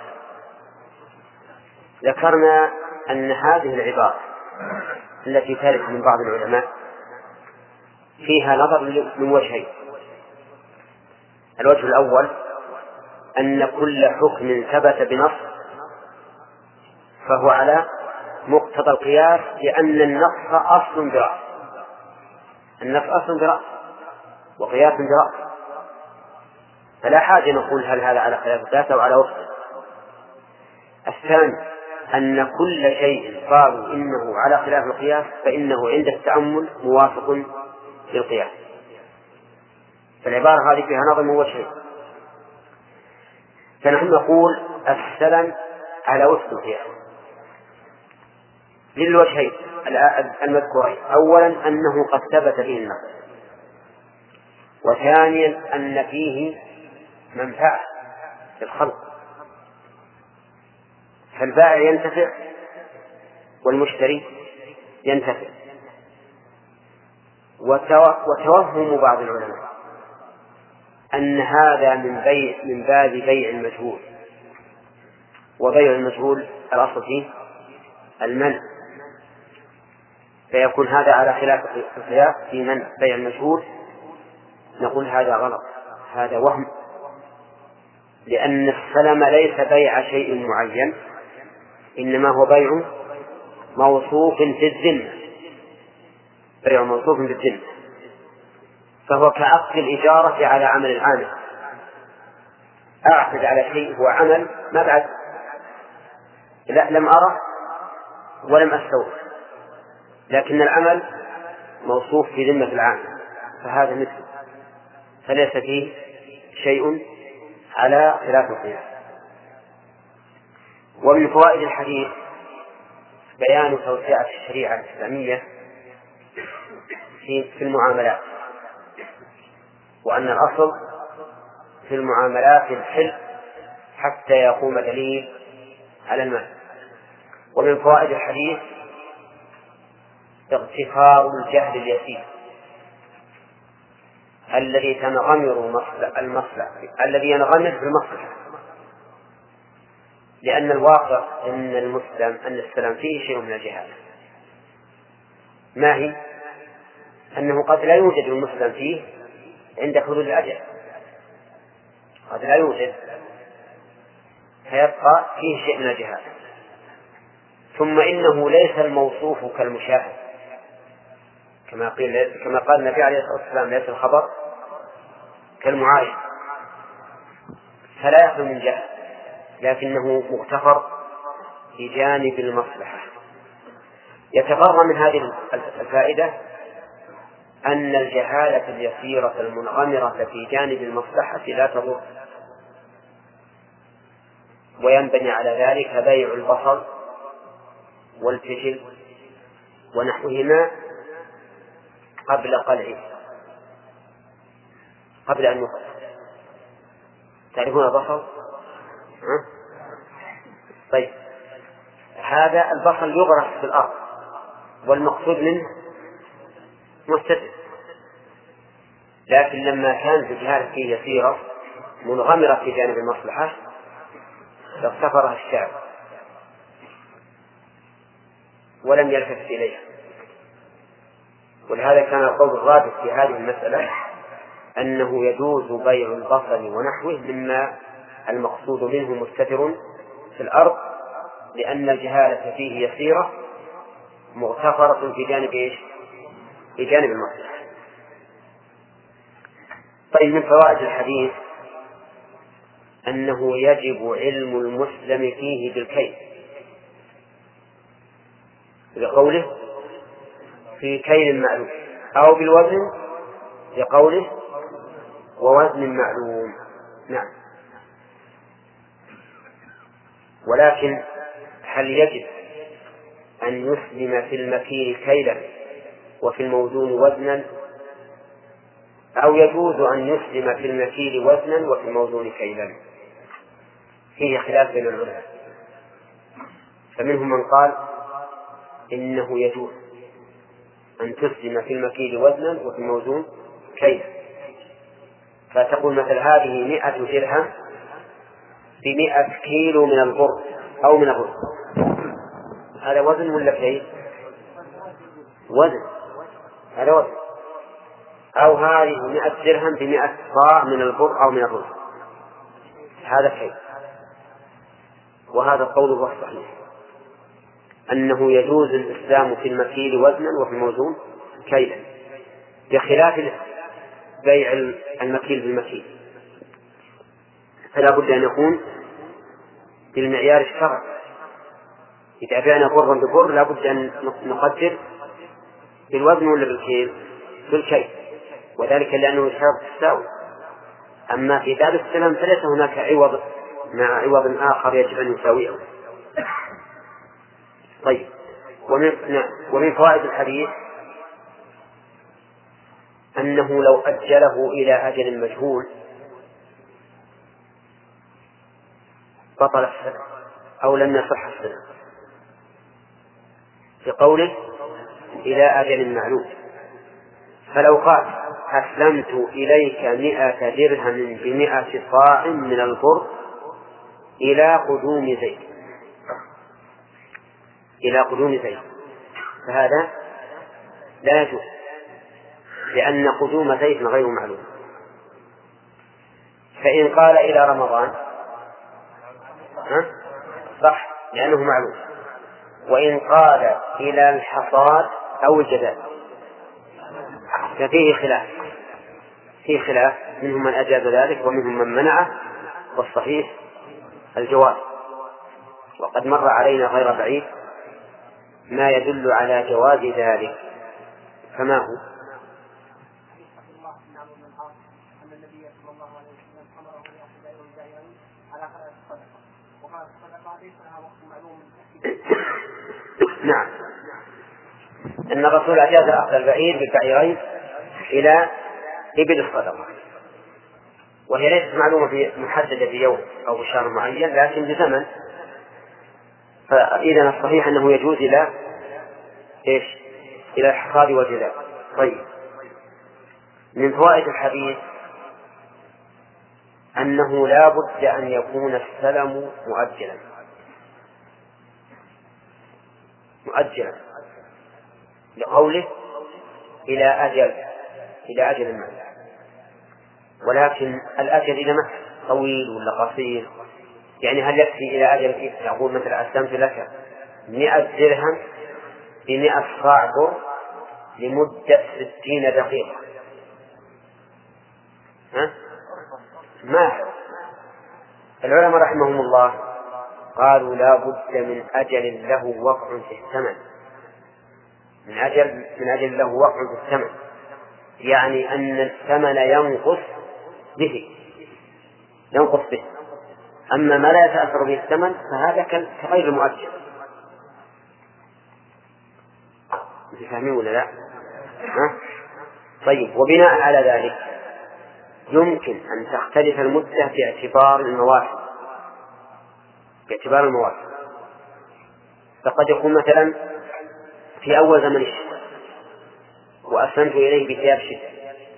ذكرنا أن هذه العبارة التي ترد من بعض العلماء فيها نظر من وجهين: الوجه الأول أن كل حكم ثبت بنص فهو على مقتضى القياس، لأن النص أصل برأس، النص أصل برأس وقياس برأس، فلا حاجة نقول هل هذا على خلاف القياس أو على وفقه. الثاني أن كل شيء قالوا إنه على خلاف القياس فإنه عند التأمل موافق للقياس. فالعبارة هذه فيها نظم ووجهين، فنحن نقول السلم على وفق القياس للوجهين المذكورين: أولا أنه قد ثبت به النص، وثانيا أن فيه منفعة للخلق، فالبائع ينتفع والمشتري ينتفع. وتوهم بعض العلماء أن هذا من باب بيع المجهول، وبيع المجهول الأصل فيه المنع، فيكون هذا على خلاف القياس في منع بيع المجهول. نقول هذا غلط، هذا وهم، لأن السلم ليس بيع شيء معين، إنما هو بيع موصوف في الذمة، بيع موصوف في الذمة، فهو كعقد الإجارة على عمل العامل. أعقد على شيء هو عمل ما بعد لم أره ولم أستوعب، لكن العمل موصوف في ذمة العامل، فهذا مثله، فليس فيه شيء على خلاف القياس. ومن فوائد الحديث بيان توسعة الشريعة الإسلامية في المعاملات، وأن الأصل في المعاملات الحل حتى يقوم دليل على المال. ومن فوائد الحديث اغتفار الجهل اليسير الذي ينغمر في المصلحة، لأن الواقع أن السلام فيه شيء من الجهالة. ما هي؟ أنه قد لا يوجد المسلم فيه عند حدود الأجل، قد لا يوجد، فيبقى فيه شيء من الجهالة. ثم إنه ليس الموصوف كالمشاهد، كما قال النبي عليه الصلاة والسلام: ليس الخبر كالمعاين، فلا يخلو من جهل، لكنه مغتفر في جانب المصلحة. يتفرع من هذه الفائدة أن الجهالة اليسيرة المنغمرة في جانب المصلحة لا تضر، وينبني على ذلك بيع البصل والفجل ونحوهما قبل قلعه، قبل أن يقلع. تعرفون البصل؟ طيب، هذا البصل يغرس في الأرض والمقصود منه مستتر، لكن لما كانت الجهالة فيه يسيرة منغمرة في جانب المصلحة اغتفرها الشعب ولم يلتفت إليها. ولهذا كان القول الرابط في هذه المسألة أنه يجوز بيع البصل ونحوه مما المقصود منه مستتر في الأرض، لأن الجهالة فيه يسيرة مغتفرة في جانب إيش؟ في جانب المصلحة. طيب، من فوائد الحديث أنه يجب علم المسلم فيه بالكيل، لقوله في كيل معلوم، أو بالوزن لقوله ووزن معلوم. نعم. ولكن هل يجب أن يسلم في المكيل كيلا وفي الموزون وزنا، أو يجوز أن يسلم في المكيل وزنا وفي الموزون كيلا؟ فيه خلاف بين العلماء، فمنهم من قال إنه يجوز أن تسلم في المكيل وزنا وفي الموزون كيلا، فتقول مثل هذه 100 درهم ب100 كيلو من البر أو من الرز، هذا وزن ولا كيل؟ وزن، هذا وزن. أو هذه 100 درهم ب100 صاع من البر أو من الرز، هذا كيل. وهذا القول هو الصحيح، أنه يجوز الإسلام في المكيل وزنا وفي الموزون كيلا، بخلاف بيع المكيل بالمكيل، فلا بد أن يكون بالمعيار الشرعي. إذا بعنا برا ببر لا بد أن نقدر بالوزن ولا بالكيل؟ بالكيل، وذلك لأنه شرط التساوي. أما في باب السلم فليس هناك عوض مع عوض آخر يجب أن يساويه. طيب، ومن فوائد الحديث أنه لو أجله إلى أجل مجهول بطل السلم أو لم يصح السلم، بقوله إلى أجل معلوم. فلو قال أسلمت إليك 100 درهم ب100 صاع من البر إلى قدوم زيد، فهذا لا يجوز، لأن قدوم زيد غير معلوم. فإن قال إلى رمضان صح لأنه معلوم، وإن قال إلى الحصاد أو الجداد ففيه خلاف، منهم من أجاب ذلك ومنهم من منعه، والصحيح الجواز. وقد مر علينا غير بعيد ما يدل على جواز ذلك، فما هو؟ نعم، أن الرسول أجاز أخذ البعير بالبعيرين إلى إبل الصدقة، وهي ليست معلومة محددة بيوم أو بشهر معين، لكن بزمن. فإذا الصحيح أنه يجوز إلى الحصاد والجلال. طيب، من فوائد الحديث أنه لا بد أن يكون السلم مؤجلا لقوله إلى أجل المعنى. ولكن الأجل إلى متى؟ طويل ولا قصير؟ يعني هل يكفي إلى أجل يقول مثلا أسلمت لك 100 درهم ب100 صاع بر لمدة 60 دقيقة؟ ما العلماء رحمهم الله قالوا لا بد من أجل له وقع في الثمن، من أجل له وقع في الثمن، يعني أن الثمن ينقص به. أما ما لا يتأثر به الثمن فهذا كغير المؤجل. تفهمون ولا لا؟ طيب، وبناء على ذلك يمكن أن تختلف المدة باعتبار المواسم. فقد يكون مثلا في أول زمن الشتاء وأسلمت إليه بثياب شتاء،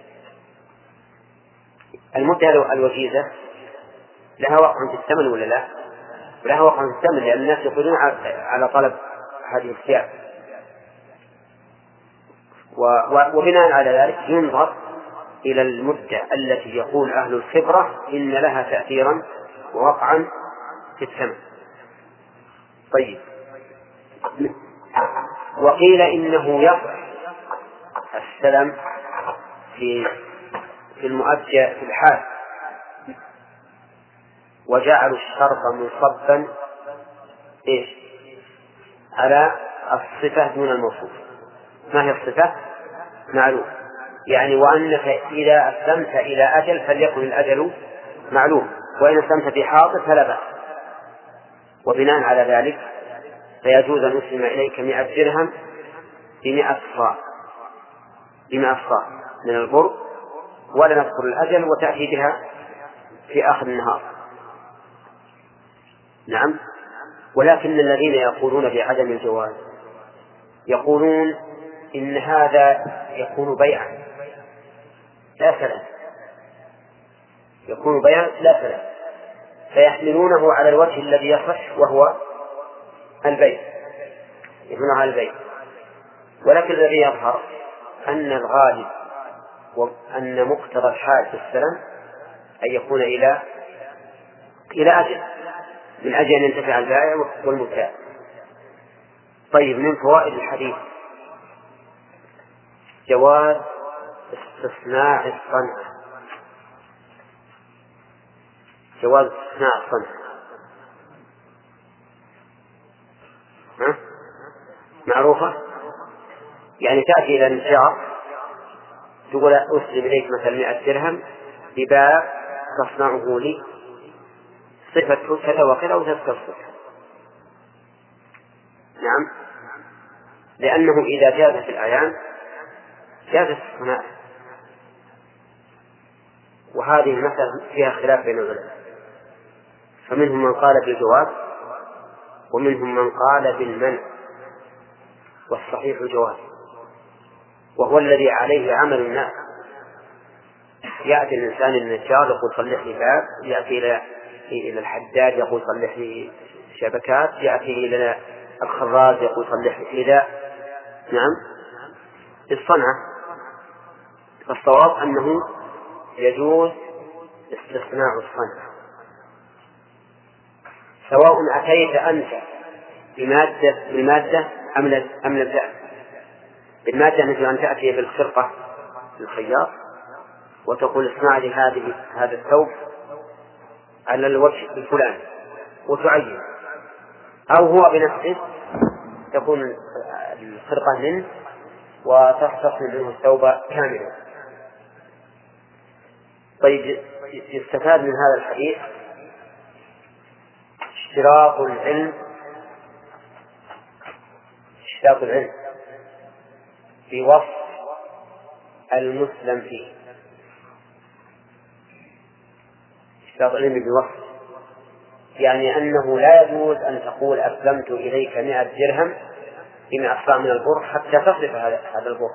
المدة الوجيزة لها وقع في الثمن ولا لا؟ لها وقع في الثمن، لأن الناس يقولون على طلب هذه الثياب. وبناء على ذلك ينظر إلى المدة التي يقول أهل الخبرة إن لها تأثيرا ووقعا في الثمن. طيب، وقيل إنه يصح السلم في المؤجل في الحال، وجعلوا الشرط منصبا على الصفة دون الموصوف. ما هي الصفة؟ معلوم، يعني وأنك إذا أسلمت إلى أجل فليكن الأجل معلوم، وإن أسلمت بحاضر فلا بأس. وبناء على ذلك فيجوز أن أسلم إليك 100 درهم ب100 صاع من البر، ولا نذكر الأجل، وتأتي بها في آخر النهار. نعم، ولكن الذين يقولون بعدم الجواز يقولون إن هذا يكون بيعا لا سلام، فيحملونه على الوجه الذي يصح وهو البيع، ولكن الذي يظهر أن الغالب وأن مقتضى الحال في السلم أن يكون إلى أجل، من أجل أن ينتفع البائع والمبتاع. طيب، من فوائد الحديث جواز استثناء الصنعة، جواز استثناء الصنعة. معروفة، يعني تأتي إلى النجار تقول أسلم إليك مثلا 100 درهم بباب تصنعه لي صفة كذا وكذا وتذكر صفة. نعم، لأنه إذا جازت الأعيان جازت الصناعة. وهذه المسألة فيها خلاف بين العلماء، فمنهم من قال بالجواز ومنهم من قال بالمنع، والصحيح الجواز، وهو الذي عليه عمل الناس. يأتي الإنسان النجار يقول صلح لي باب، يأتي إلى الحداد يقول صلح لي شبكات، يأتي إلى الخراز يقول صلح لي حذاء. نعم، الصنعة. فالصواب أنه يجوز استثناء الصنعة، سواء أتيت أنت بالمادة أم لم تأتي بالمادة، مثل أن تأتي بالخرقة للخياط وتقول اصنع لي هذا الثوب على الوجه الفلاني وتعين، أو هو بنفسه تكون الخرقة منه وتصنع منه الثوب كاملا. طيب، يستفاد من هذا الحديث اشتراط العلم في وصف المسلم فيه، اشتراط العلم بوصف، يعني أنه لا يجوز أن تقول أسلمت إليك 100 درهم بما أصبع من البر حتى تصرف هذا البر.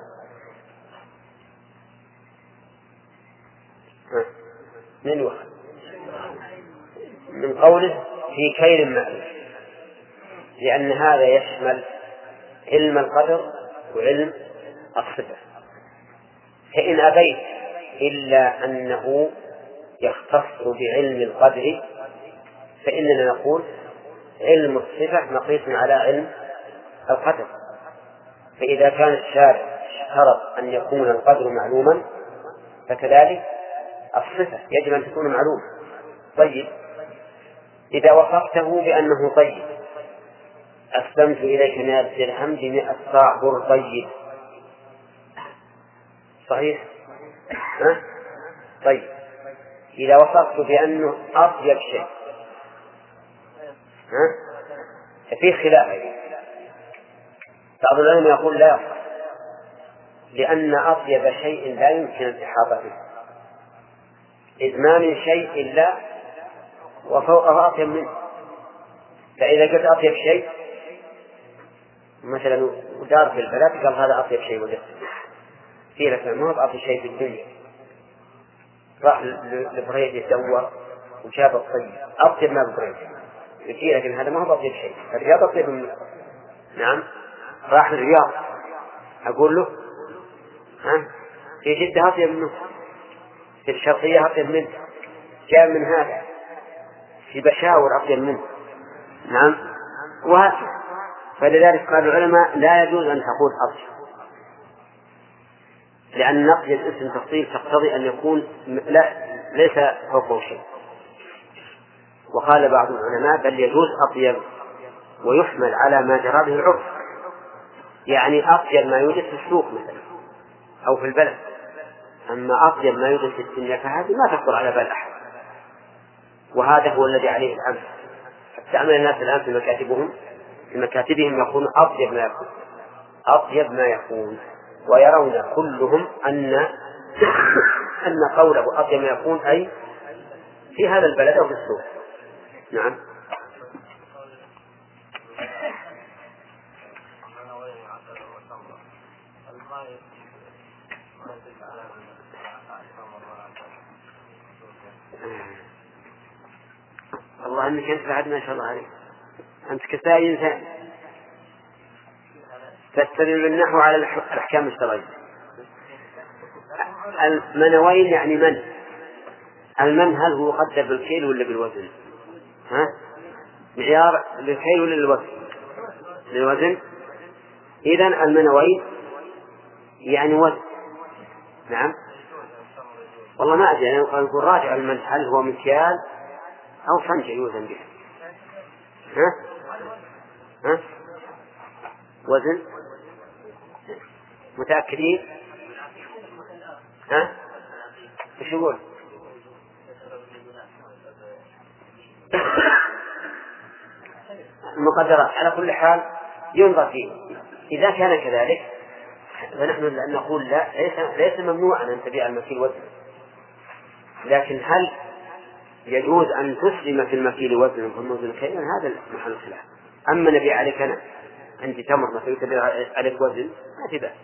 من قوله في كيل معلوم، لأن هذا يشمل علم القدر وعلم الصفة. فإن أبيت إلا أنه يختص بعلم القدر فإننا نقول علم الصفة مقيس على علم القدر. فإذا كان الشارع اشترط أن يكون القدر معلوما فكذلك الصفة يجب أن تكون معلومة. طيب، إذا وصفته بأنه طيب، أسلمت إليك 100 درهم ب100 صاع بر طيب، صحيح؟ طيب، إذا وصفت بأنه أطيب شيء ففي خلاف. بعض العلماء يقول لا يصح، لأن أطيب شيء لا يمكن الإحاطة به، إذ ما من شيء إلا وفوقه أطيب منه. فإذا قلت أطيب شيء مثلا ودار في البلد قال هذا أطيب شيء وجدت فيه، لكن ما هو أطيب شيء في الدنيا. راح لبريد يدور وجاب الطيب أطيب ما ببريد فيه، لكن هذا ما هو أطيب شيء، الرياض أطيب منه. نعم، راح الرياض أقول له في جدة أطيب منه، في الشرقية أطيب منه، جاء من هذا في بشاور أطيب منه. نعم، وهكذا. فلذلك قال العلماء لا يجوز أن تقول أطيب، لأن نقل الاسم تفصيل تقتضي أن يكون ليس فوقه شيء. وقال بعض العلماء بل يجوز أطيب ويحمل على ما جرى به العرف، يعني أطيب ما يوجد في السوق مثلا أو في البلد، أما أطيب ما يوجد في الدنيا فهذه ما تخطر على بال أحد. وهذا هو الذي عليه الأمر، حتى أمر الناس الآن في مكاتبهم يكون أطيب ما يكون ويرون كلهم أن قوله أطيب ما يكون أي في هذا البلد أو في السوق. نعم. والله أنك أنت بعد ما شاء الله عليك، أنت كسائي إنسان تستدل بالنحو على الأحكام الشرعية. المنوين يعني من؟ المن هل هو يقدر بالكيل ولا بالوزن؟ ها؟ معيار بالكيل ولا بالوزن؟ بالوزن. إذن المنوين يعني وزن. نعم. والله ما أدري، أنا أقول راجع المن هل هو مكيال أو فنجة يوزن به. ها؟ ها؟ وزن. متأكدين؟ ها؟ إيش يقول؟ المقدرات على كل حال ينظر فيه. إذا كان كذلك فنحن نقول لا، ليس ممنوعا أن تبيع المكيل وزن، لكن هل يجوز أن تسلم في المكيل وزن والوزن كيلا؟ هذا محل الخلاف. أما نبيع عليك أنا عندي تمر مثلا تبيع عليك وزن ما تباع.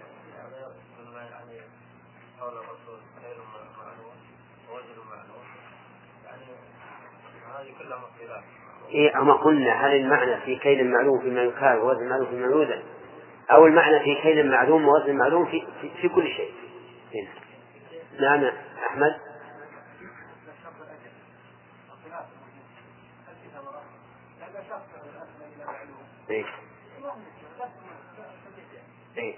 إيه أما قلنا هل المعنى في كيل معلوم فيما يكال ووزن معلوم فيما يوزن، أو المعنى في كيل معلوم ووزن معلوم في كل شيء هنا. نعم أحمد. إيه. إيه.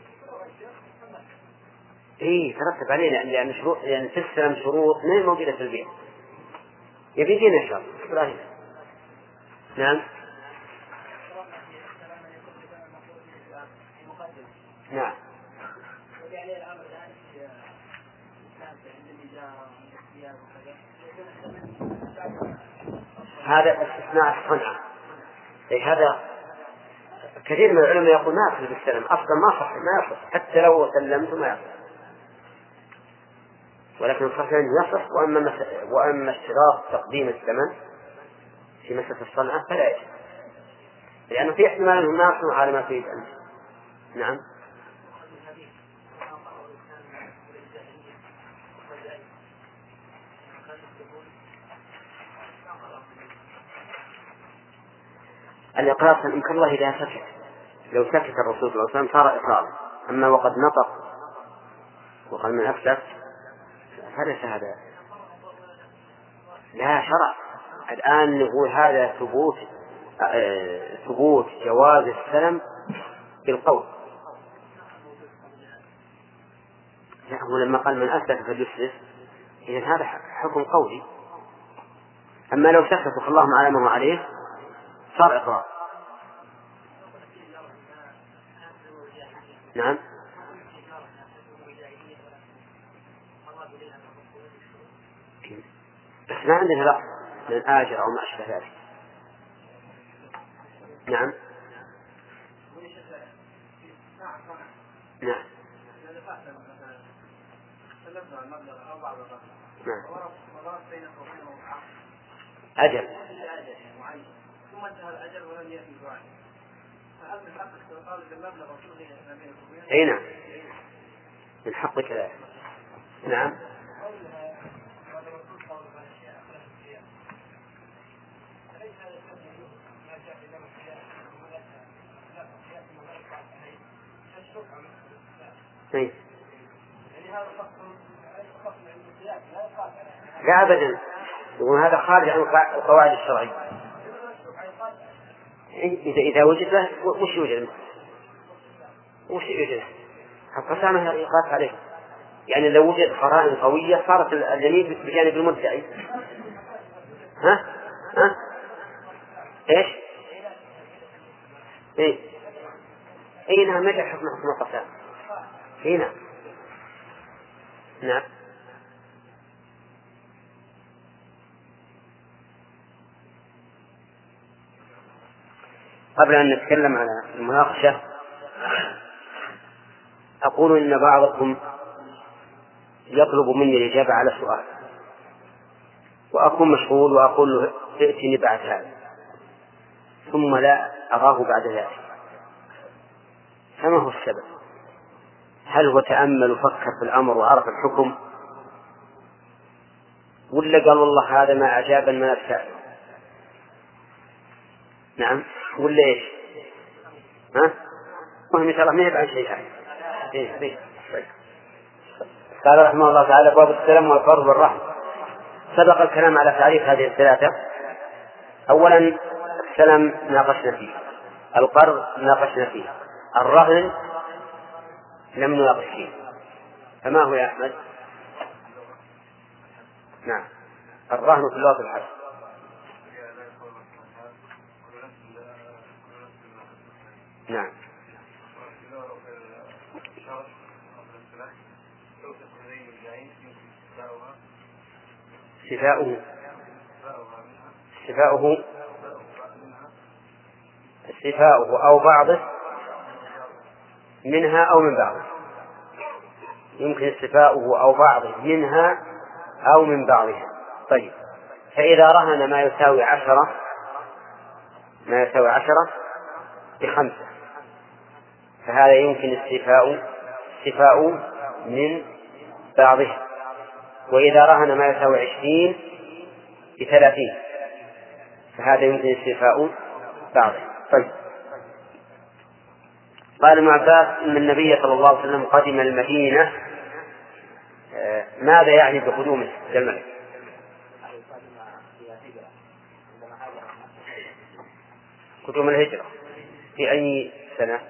إيه ترتب عليه لأن شروط، لأن تسلم شروط ما هي موجودة في البيع. يبي فينا شرط إبراهيم. نعم. نعم. هذا استثناء الصنعة. إيه هذا كثير من العلماء يقول ما يصح بالسلم أصلا، ما صح، ما يصح حتى لو سلمت ما يصح، ولكن الصحيح أنه يصح. وأما اشتراط تقديم الثمن في مسألة الصنعة فلا يجب، لأنه في احتمال أنه ما يصنع على ما تريد أنت. نعم. الإقرار يمكن الله إذا سكت، لو سكت الرسول صلى الله عليه وسلم صار إقرارا، أما وقد نطق وقال من أفلت فليس هذا لا شرع. الآن نقول هذا ثبوت جواز السلم بالقول. لا هو لما قال من أفلت فليسلف إذن هذا حكم قولي. أما لو سكت وخلاهم على ما هو عليه صار إقرار. نعم. بس ما عندنا لفظ من آجر أو ما أشبه ذلك. نعم. نعم. أجل. ثم انتهى الأجل ولم يأتي دعاء، فهل من حقك تطالب بالمبلغ وتلغي ما أي نعم من حقك ذلك. نعم. لا أبدا، يقول هذا خارج عن القواعد الشرعية. إذا وجد له وش يوجد؟ وش يوجد؟ القسامة يقاس عليه، يعني لو وجد قرائن قوية صارت اليمين بجانب المدعي. ها؟ إيش؟ إيه نعم مجد حكم القسامة. إيه نعم. نعم. قبل أن نتكلم على المناقشة أقول إن بعضكم يطلب مني الإجابة على سؤال وأكون مشغول وأقول له ائتني بعد هذا ثم لا أراه بعد ذلك، فما هو السبب؟ هل هو تأمل وفكر في الأمر وعرف الحكم، ولا قال والله هذا ما أجاب ما أبسأله؟ نعم ولا إيش؟ ها؟ مهم إن شاء الله ما يبعد شيء. قال رحمه الله تعالى: باب السلم والقرض والرهن. سبق الكلام على تعريف هذه الثلاثة. أولا السلم ناقشنا فيه، القرض ناقشنا فيه، الرهن لم نناقش فيه. فما هو يا أحمد؟ نعم، الرهن في اللغة الحرب. نعم. شفاؤه أو بعضه منها أو من بعضه. يمكن شفاؤه أو بعضه منها أو من بعضها. طيب، فإذا رهن ما يساوي 10 ب5 فهذا يمكن الشفاء من بعضها. وإذا رهن ما يساوي 20 ب30 فهذا يمكن الشفاء بعضه. طيب، قال ابن عباس إن النبي صلى الله عليه وسلم قدم المدينة. ماذا يعني بقدومه إلى المدينة؟ قدوم الهجرة في أي سنة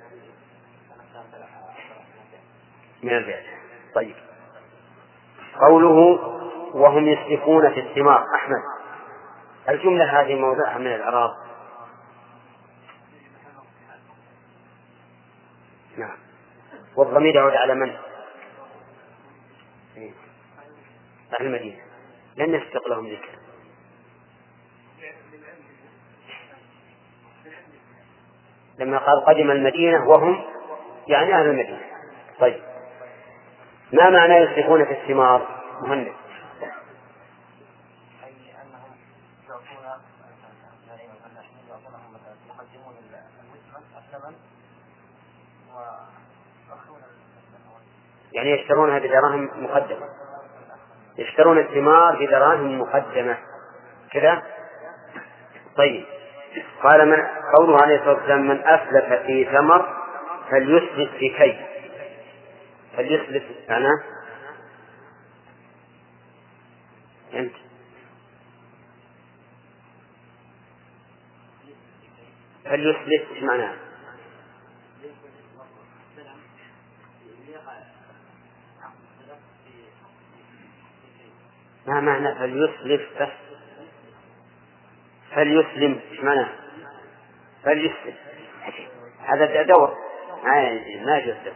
من البعثة؟ طيب، قوله وهم يسلكون في الثمار. أحمد، الجملة هذه موضعها من الإعراب. نعم، والضمير يعود على من؟ أهل المدينة، لن يسبق لهم ذكر. لما قال قدم المدينة وهم يعني أهل المدينة. طيب، ما معنى يسلكون في الثمار؟ مهند. يعني يشترونها بدراهم مقدمة، يشترون الثمار بدراهم مقدمة كذا. طيب، قال من قوله عليه الصلاة والسلام: من أسلف في ثمر فليسلف في كي. فليسلف معناه أنت فليسلف إيش معناه؟ ما معنى فليسلف بس؟ فليسلم إيش معناه؟ فليسلف هذا دور ما يجوز.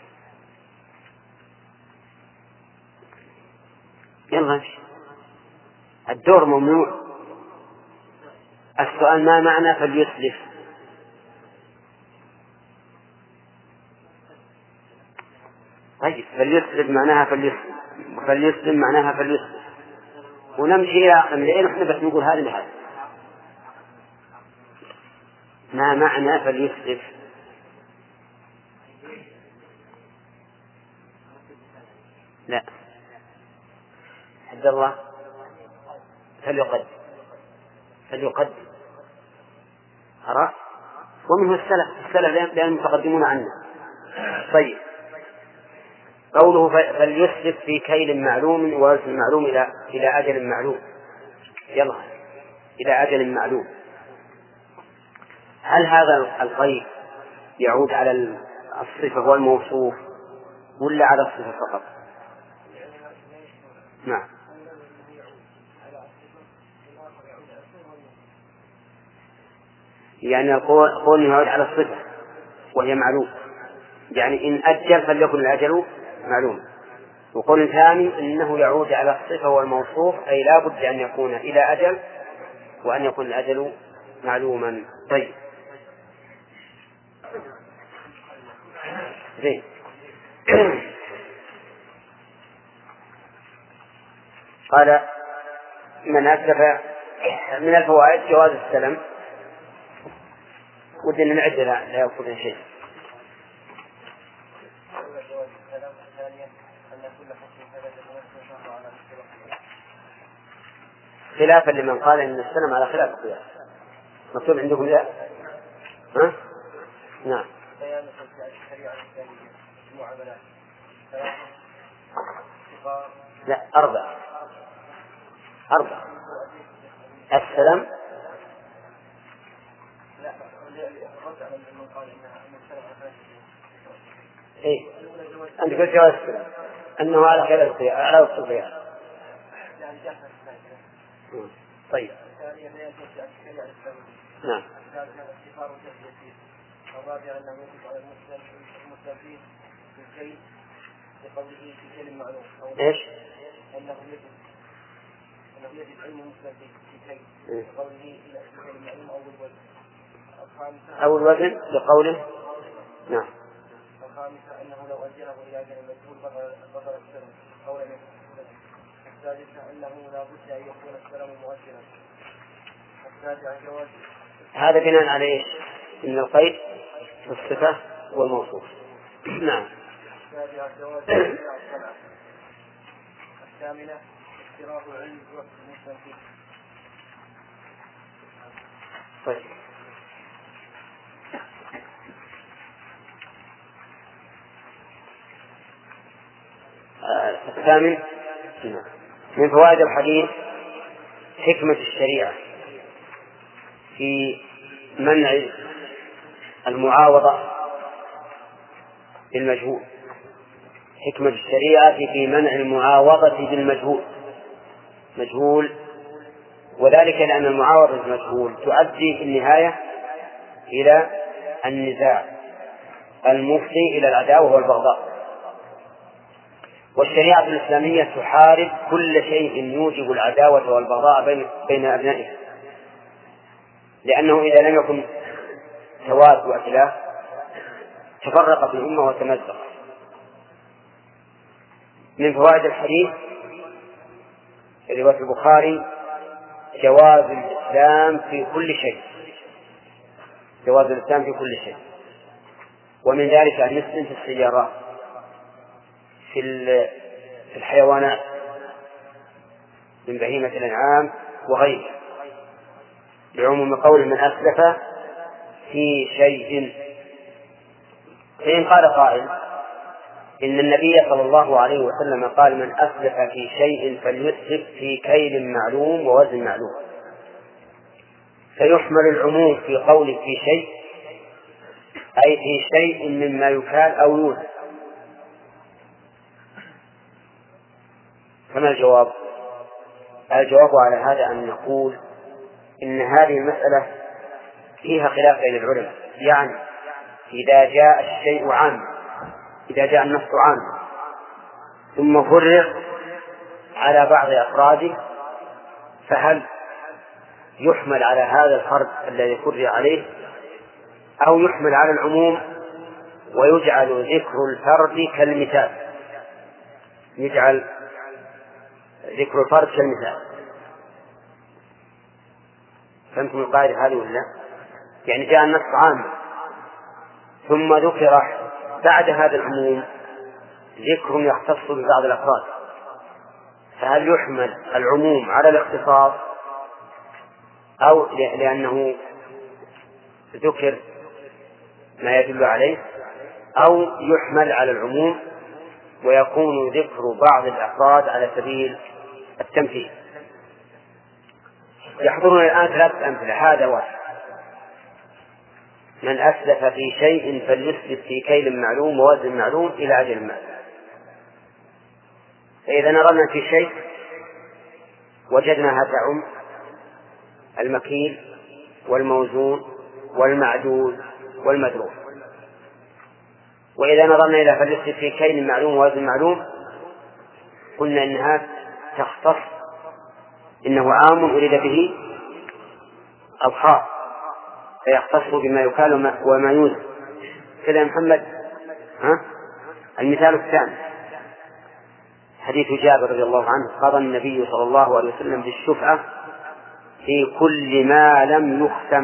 يلا الدور ممنوع. السؤال ما معنى فليسلف؟ طيب، فليسلف معناها فليسلم معناها فليسلف، ونمشي إلى أمرين نحن بس نقول هذه لهذا. ما معنى فليسلف؟ لا، عبد الله فليقدم خلاص. ومنه السلف لأن المتقدمون عنا. طيب، قوله فليسلف في كيل معلوم ووزن معلوم إلى أجل معلوم. يلا، إلى أجل معلوم. هل هذا القيد يعود على الصفة والموصوف ولا على الصفة فقط؟ نعم، يعني قول يعود على الصفة وهي معلوم، يعني إن أجل فليكن الأجل معلوم. وقول ثاني إنه يعود على الصفة والموصوف، أي لا بد أن يكون إلى أجل وأن يكون الأجل معلوما. طيب، زين. قال من أسلف من الفوائد جواز السلم. ودنا نعد لا يأخذ شيء. خلافا لمن قال إن السلم على خلاف القياس. مكتوب عندكم لا؟ ها؟ نعم. لا 4 السلام. إيه أنت قلت جواز السلام أنه على خير على الصفية. طيب نعم. الرابع أنه يجب على المسلم فيه بالكيل لقوله في كيل معلوم. إيش؟ أنه يجب علم المسلم فيه بالكيل لقوله في كيل معلوم أو الوزن لقوله. نعم. الخامسة أنه لو أجره إلى أجل المجهول بطل السلم قولا يكون. السادسة أنه لا بد أن يكون السلم مؤجلا. السابعة جواز. هذا بناء على إيش؟ من القيد والصفة والموصوف. نعم. السابعة جواز الصلاة. الثامنة اشتراط علم وقت المسلم فيه. طيب. الثامن من فوائد الحديث حكمة الشريعة في منع المعاوضة بالمجهول. حكمة الشريعة في منع المعاوضة بالمجهول، وذلك لأن المعاوضة بالمجهول تؤدي في النهاية إلى النزاع المفضي إلى العداوة والبغضاء. والشريعة الإسلامية تحارب كل شيء يوجب العداوة والبغضاء بين أبنائها، لأنه إذا لم يكن تواد وأخلاف تفرقت الأمة وتمزقت. من فوائد الحديث رواية البخاري جواز الإسلام في كل شيء، ومن ذلك أن يسلم في السيارات، في الحيوانات من بهيمة الأنعام وغيرها، بعموم قول من أسلف في شيء. فإن قال قائل إن النبي صلى الله عليه وسلم قال من أسلف في شيء فليسلف في كيل معلوم ووزن معلوم، فيحمل العموم في قوله في شيء أي في شيء مما يكال أو يوزن. فما الجواب؟ الجواب على هذا أن نقول إن هذه المسألة فيها خلاف بين العلماء. يعني إذا جاء الشيء عام، إذا جاء النص عام ثم فرق على بعض أفراده، فهل يحمل على هذا الفرد الذي فرق عليه أو يحمل على العموم ويجعل ذكر الفرد كالمثال؟ يجعل ذكر الفرد كالمثال. فهمتم القاعدة هذه ولا؟ يعني جاء النص عام ثم ذكر بعد هذا العموم ذكر يختص ببعض الأفراد، فهل يحمل العموم على الاختصاص أو لأنه ذكر ما يدل عليه، أو يحمل على العموم ويكون ذكر بعض الأفراد على سبيل التمثيل؟ يحضرنا الآن 3 أمثلة. هذا واحد: من أسلف في شيء فليسلف في كيل معلوم ووزن معلوم إلى أجل معلوم. فإذا نظرنا في شيء وجدناها تعم المكيل والموزون والمعدود والمدروس. وإذا نظرنا إلى فليسلف في كيل معلوم ووزن معلوم قلنا إنها تختص، إنه عام أريد به الخاص فيختص بما يكال وما يوزن. كذا يا محمد. المثال الثاني حديث جابر رضي الله عنه: قضى النبي صلى الله عليه وسلم بالشفعة في كل ما لم يختم.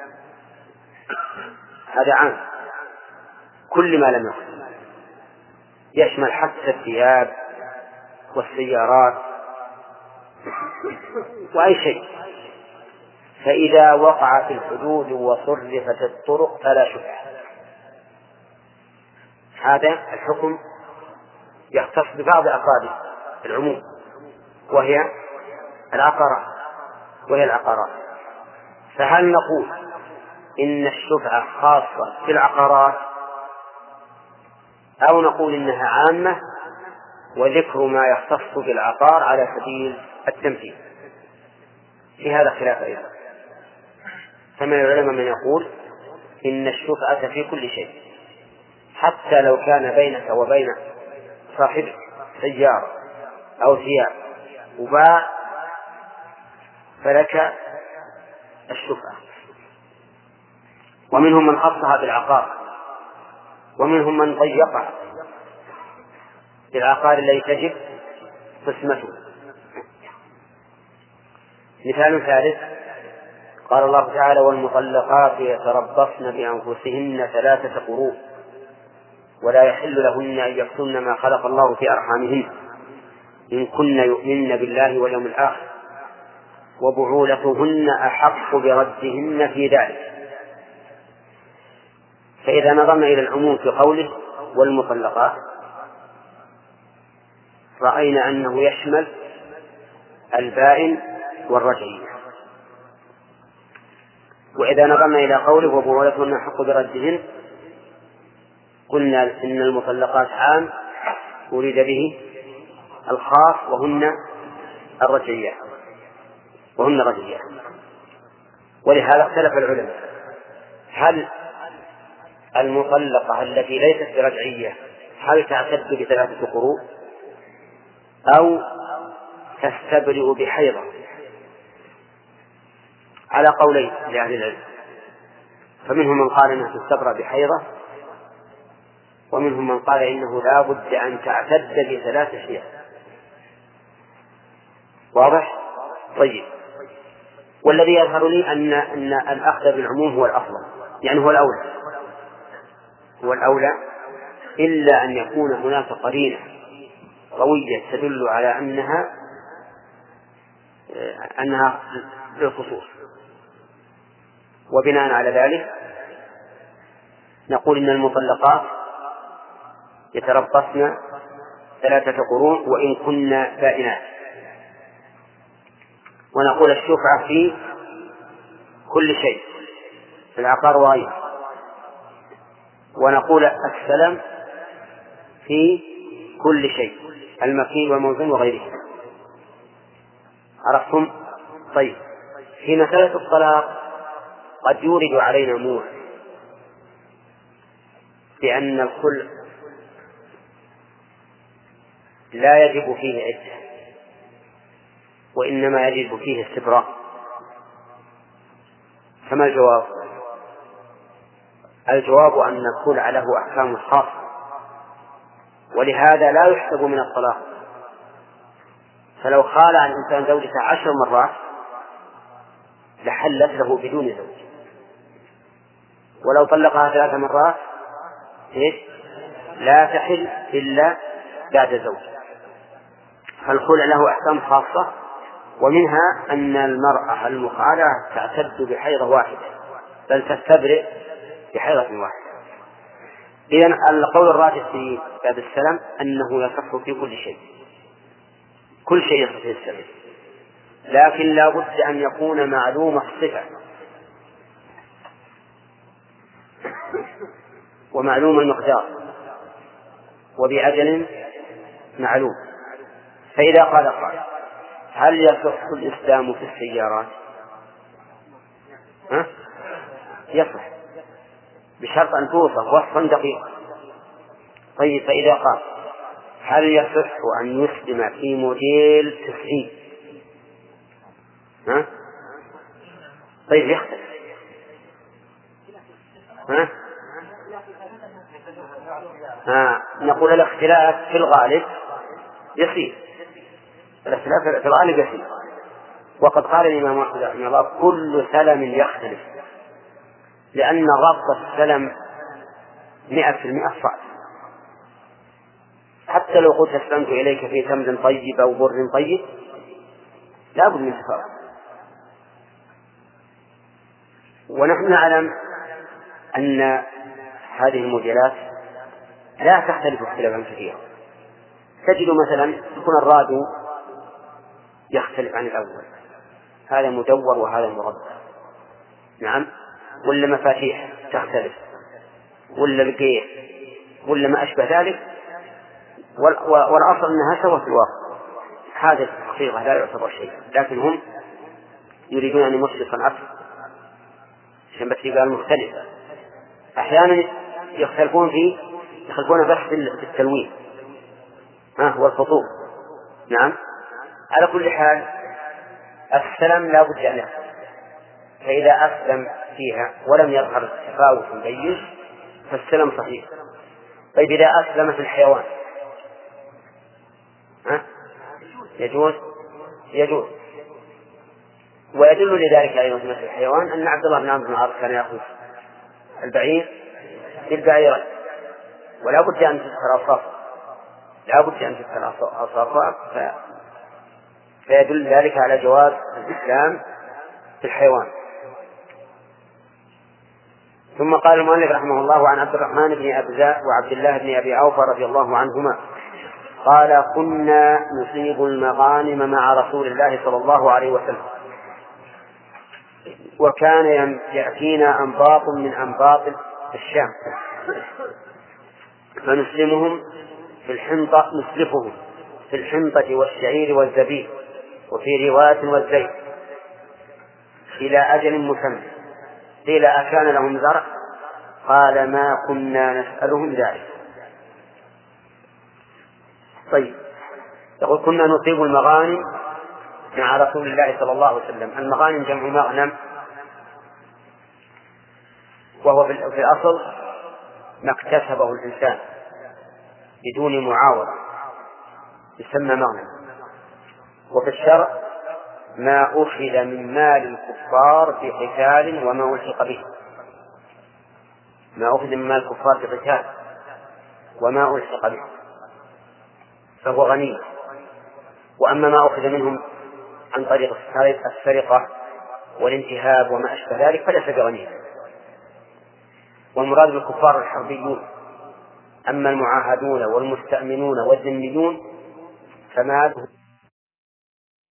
هذا عام، كل ما لم يختم يشمل حتى الثياب والسيارات وأي شيء. فإذا وقع في الحدود وصرفت الطرق فلا شفعة. هذا الحكم يختص ببعض أفراده العموم وهي العقارات. فهل نقول إن الشفعة خاصة بالعقارات أو نقول إنها عامة وذكر ما يختص بالعقار على سبيل التمثيل؟ في هذا خلاف أيضا. فمن العلماء من يقول إن الشفعة في كل شيء، حتى لو كان بينك وبين صاحبك سيارة أو ثياب وباع فلك الشفعة. ومنهم من خصها بالعقار، ومنهم من ضيقها بالعقار الذي تجب قسمته. مثال ثالث قال الله تعالى: والمطلقات يتربصن بأنفسهن 3 قروء ولا يحل لهن أن يكتمن ما خلق الله في أرحامهن إن كن يؤمن بالله واليوم الآخر وبعولتهن أحق بردهن في ذلك. فإذا نظرنا إلى العموم في قوله والمطلقات رأينا أنه يشمل البائن والرجعية. وإذا نظرنا إلى قوله وبعولتهن أحق بردهن قلنا إن المطلقات عام أريد به الخاص وهن الرجعية. ولهذا اختلف العلماء: هل المطلقة التي ليست برجعية هل تعتد ب3 قروء أو تستبرئ بحيضة؟ على قولين لأهل العلم، فمنهم من قال إنها تستبرأ بحيضة، ومنهم من قال إنه لا بد أن تعتد ب3 حيض. واضح؟ طيب. والذي يظهر لي أن الأخذ بالعموم هو الأفضل، يعني هو الأولى، إلا أن يكون هناك قرينة قوية تدل على أنها للخصوص. وبناء على ذلك نقول إن المطلقات يتربصن 3 قروء وإن كن بائنات. ونقول الشفعة في كل شيء، في العقار وغيره. ونقول السلم في كل شيء، المكين والموزن وغيره. عرفتم؟ طيب. في مسألة الطلاق قد يورد علينا أمور بأن الخلع لا يجب فيه عدة وإنما يجب فيه استبراء. فما الجواب؟ الجواب أن الخلع له أحكام خاصة، ولهذا لا يحسب من الطلاق. فلو خالع الإنسان زوجته 10 مرات لحلت له بدون زوج، ولو طلقها 3 مرات لا تحل إلا بعد زوج. فالخلع له أحكام خاصة، ومنها أن المرأة المخالعة تعتد بحيضة واحدة بل تستبرئ بحيضة واحدة. إذن القول الراجح في باب السلم أنه يصح في كل شيء، كل شيء يصح في السلم، لكن لا بد أن يكون معلوم الصفة ومعلوم المقدار وبأجل معلوم. فإذا قال قائل: هل يصح الإسلام في السيارات؟ يصح بشرط أن توصف وصفا دقيقا. طيب، فإذا قال: هل يصح أن يسلم في موديل 90؟ طيب، يختلف. نقول الاختلاف في الغالب يصير، الاختلاف في الغالب يصير. وقد قال الإمام أحمد رحمه الله: كل سلم يختلف، لأن ضبط السلم 100% صعب. حتى لو قلت أسلمت إليك في تمر طيب أو بر طيب لا بد من تفاوت. ونحن نعلم أن هذه الموديلات لا تختلف اختلافا كثيرا، تجد مثلا يكون الراديو يختلف عن الأول، هذا مدور وهذا مربع، نعم، ولا مفاتيح تختلف، ولا القيس، ولا ما أشبه ذلك، والأصل أنها سوى في الواقع. هذا الحقيقة لا يعتبر شيء، لكن هم يريدون أن يمسكوا العصر عشان بس يقال مختلفة. أحيانا يختلفون بس في التلوين والخطوط، نعم. على كل حال السلام لا بد أن يحصل، فإذا أسلم فيها ولم يظهر التفاوت مبين فالسلام صحيح. طيب إذا أسلم في الحيوان يجوز. ويدل لذلك أيضا في مثل الحيوان أن عبد الله بن عمرو بن العاص كان يأخذ البعير بالبعيرة، ولا بد أن تذكر أصافه، فيدل ذلك على جواز الإسلام في الحيوان. ثم قال المؤلف رحمه الله عن عبد الرحمن بن أبزاء وعبد الله بن أبي عوف رضي الله عنهما قال كنا نصيب المغانم مع رسول الله صلى الله عليه وسلم، وكان يأتينا أنباط من أنباط الشام فنسلفهم في الحنطة والشعير والزبيب، وفي رواية والزيت، إلى أجل مسمى. قيل أكان لهم زرع؟ قال ما كنا نسألهم ذلك. طيب، يقول كنا نصيب المغانم مع رسول الله صلى الله عليه وسلم. المغانم جمع مغنم، وهو في الأصل ما اكتسبه الإنسان بدون معاوضة يسمى مغنم. وفي الشرع ما أخذ من مال الكفار في قتال وما ألحق به، ما أخذ من مال الكفار في قتال وما ألحق به فهو غنيمة. وأما ما أخذ منهم عن طريق السرقة والانتهاب وما أشبه ذلك فليس بغنيمة. والمراد بالكفار الحربيون، أما المعاهدون والمستأمنون والذميون فمالهم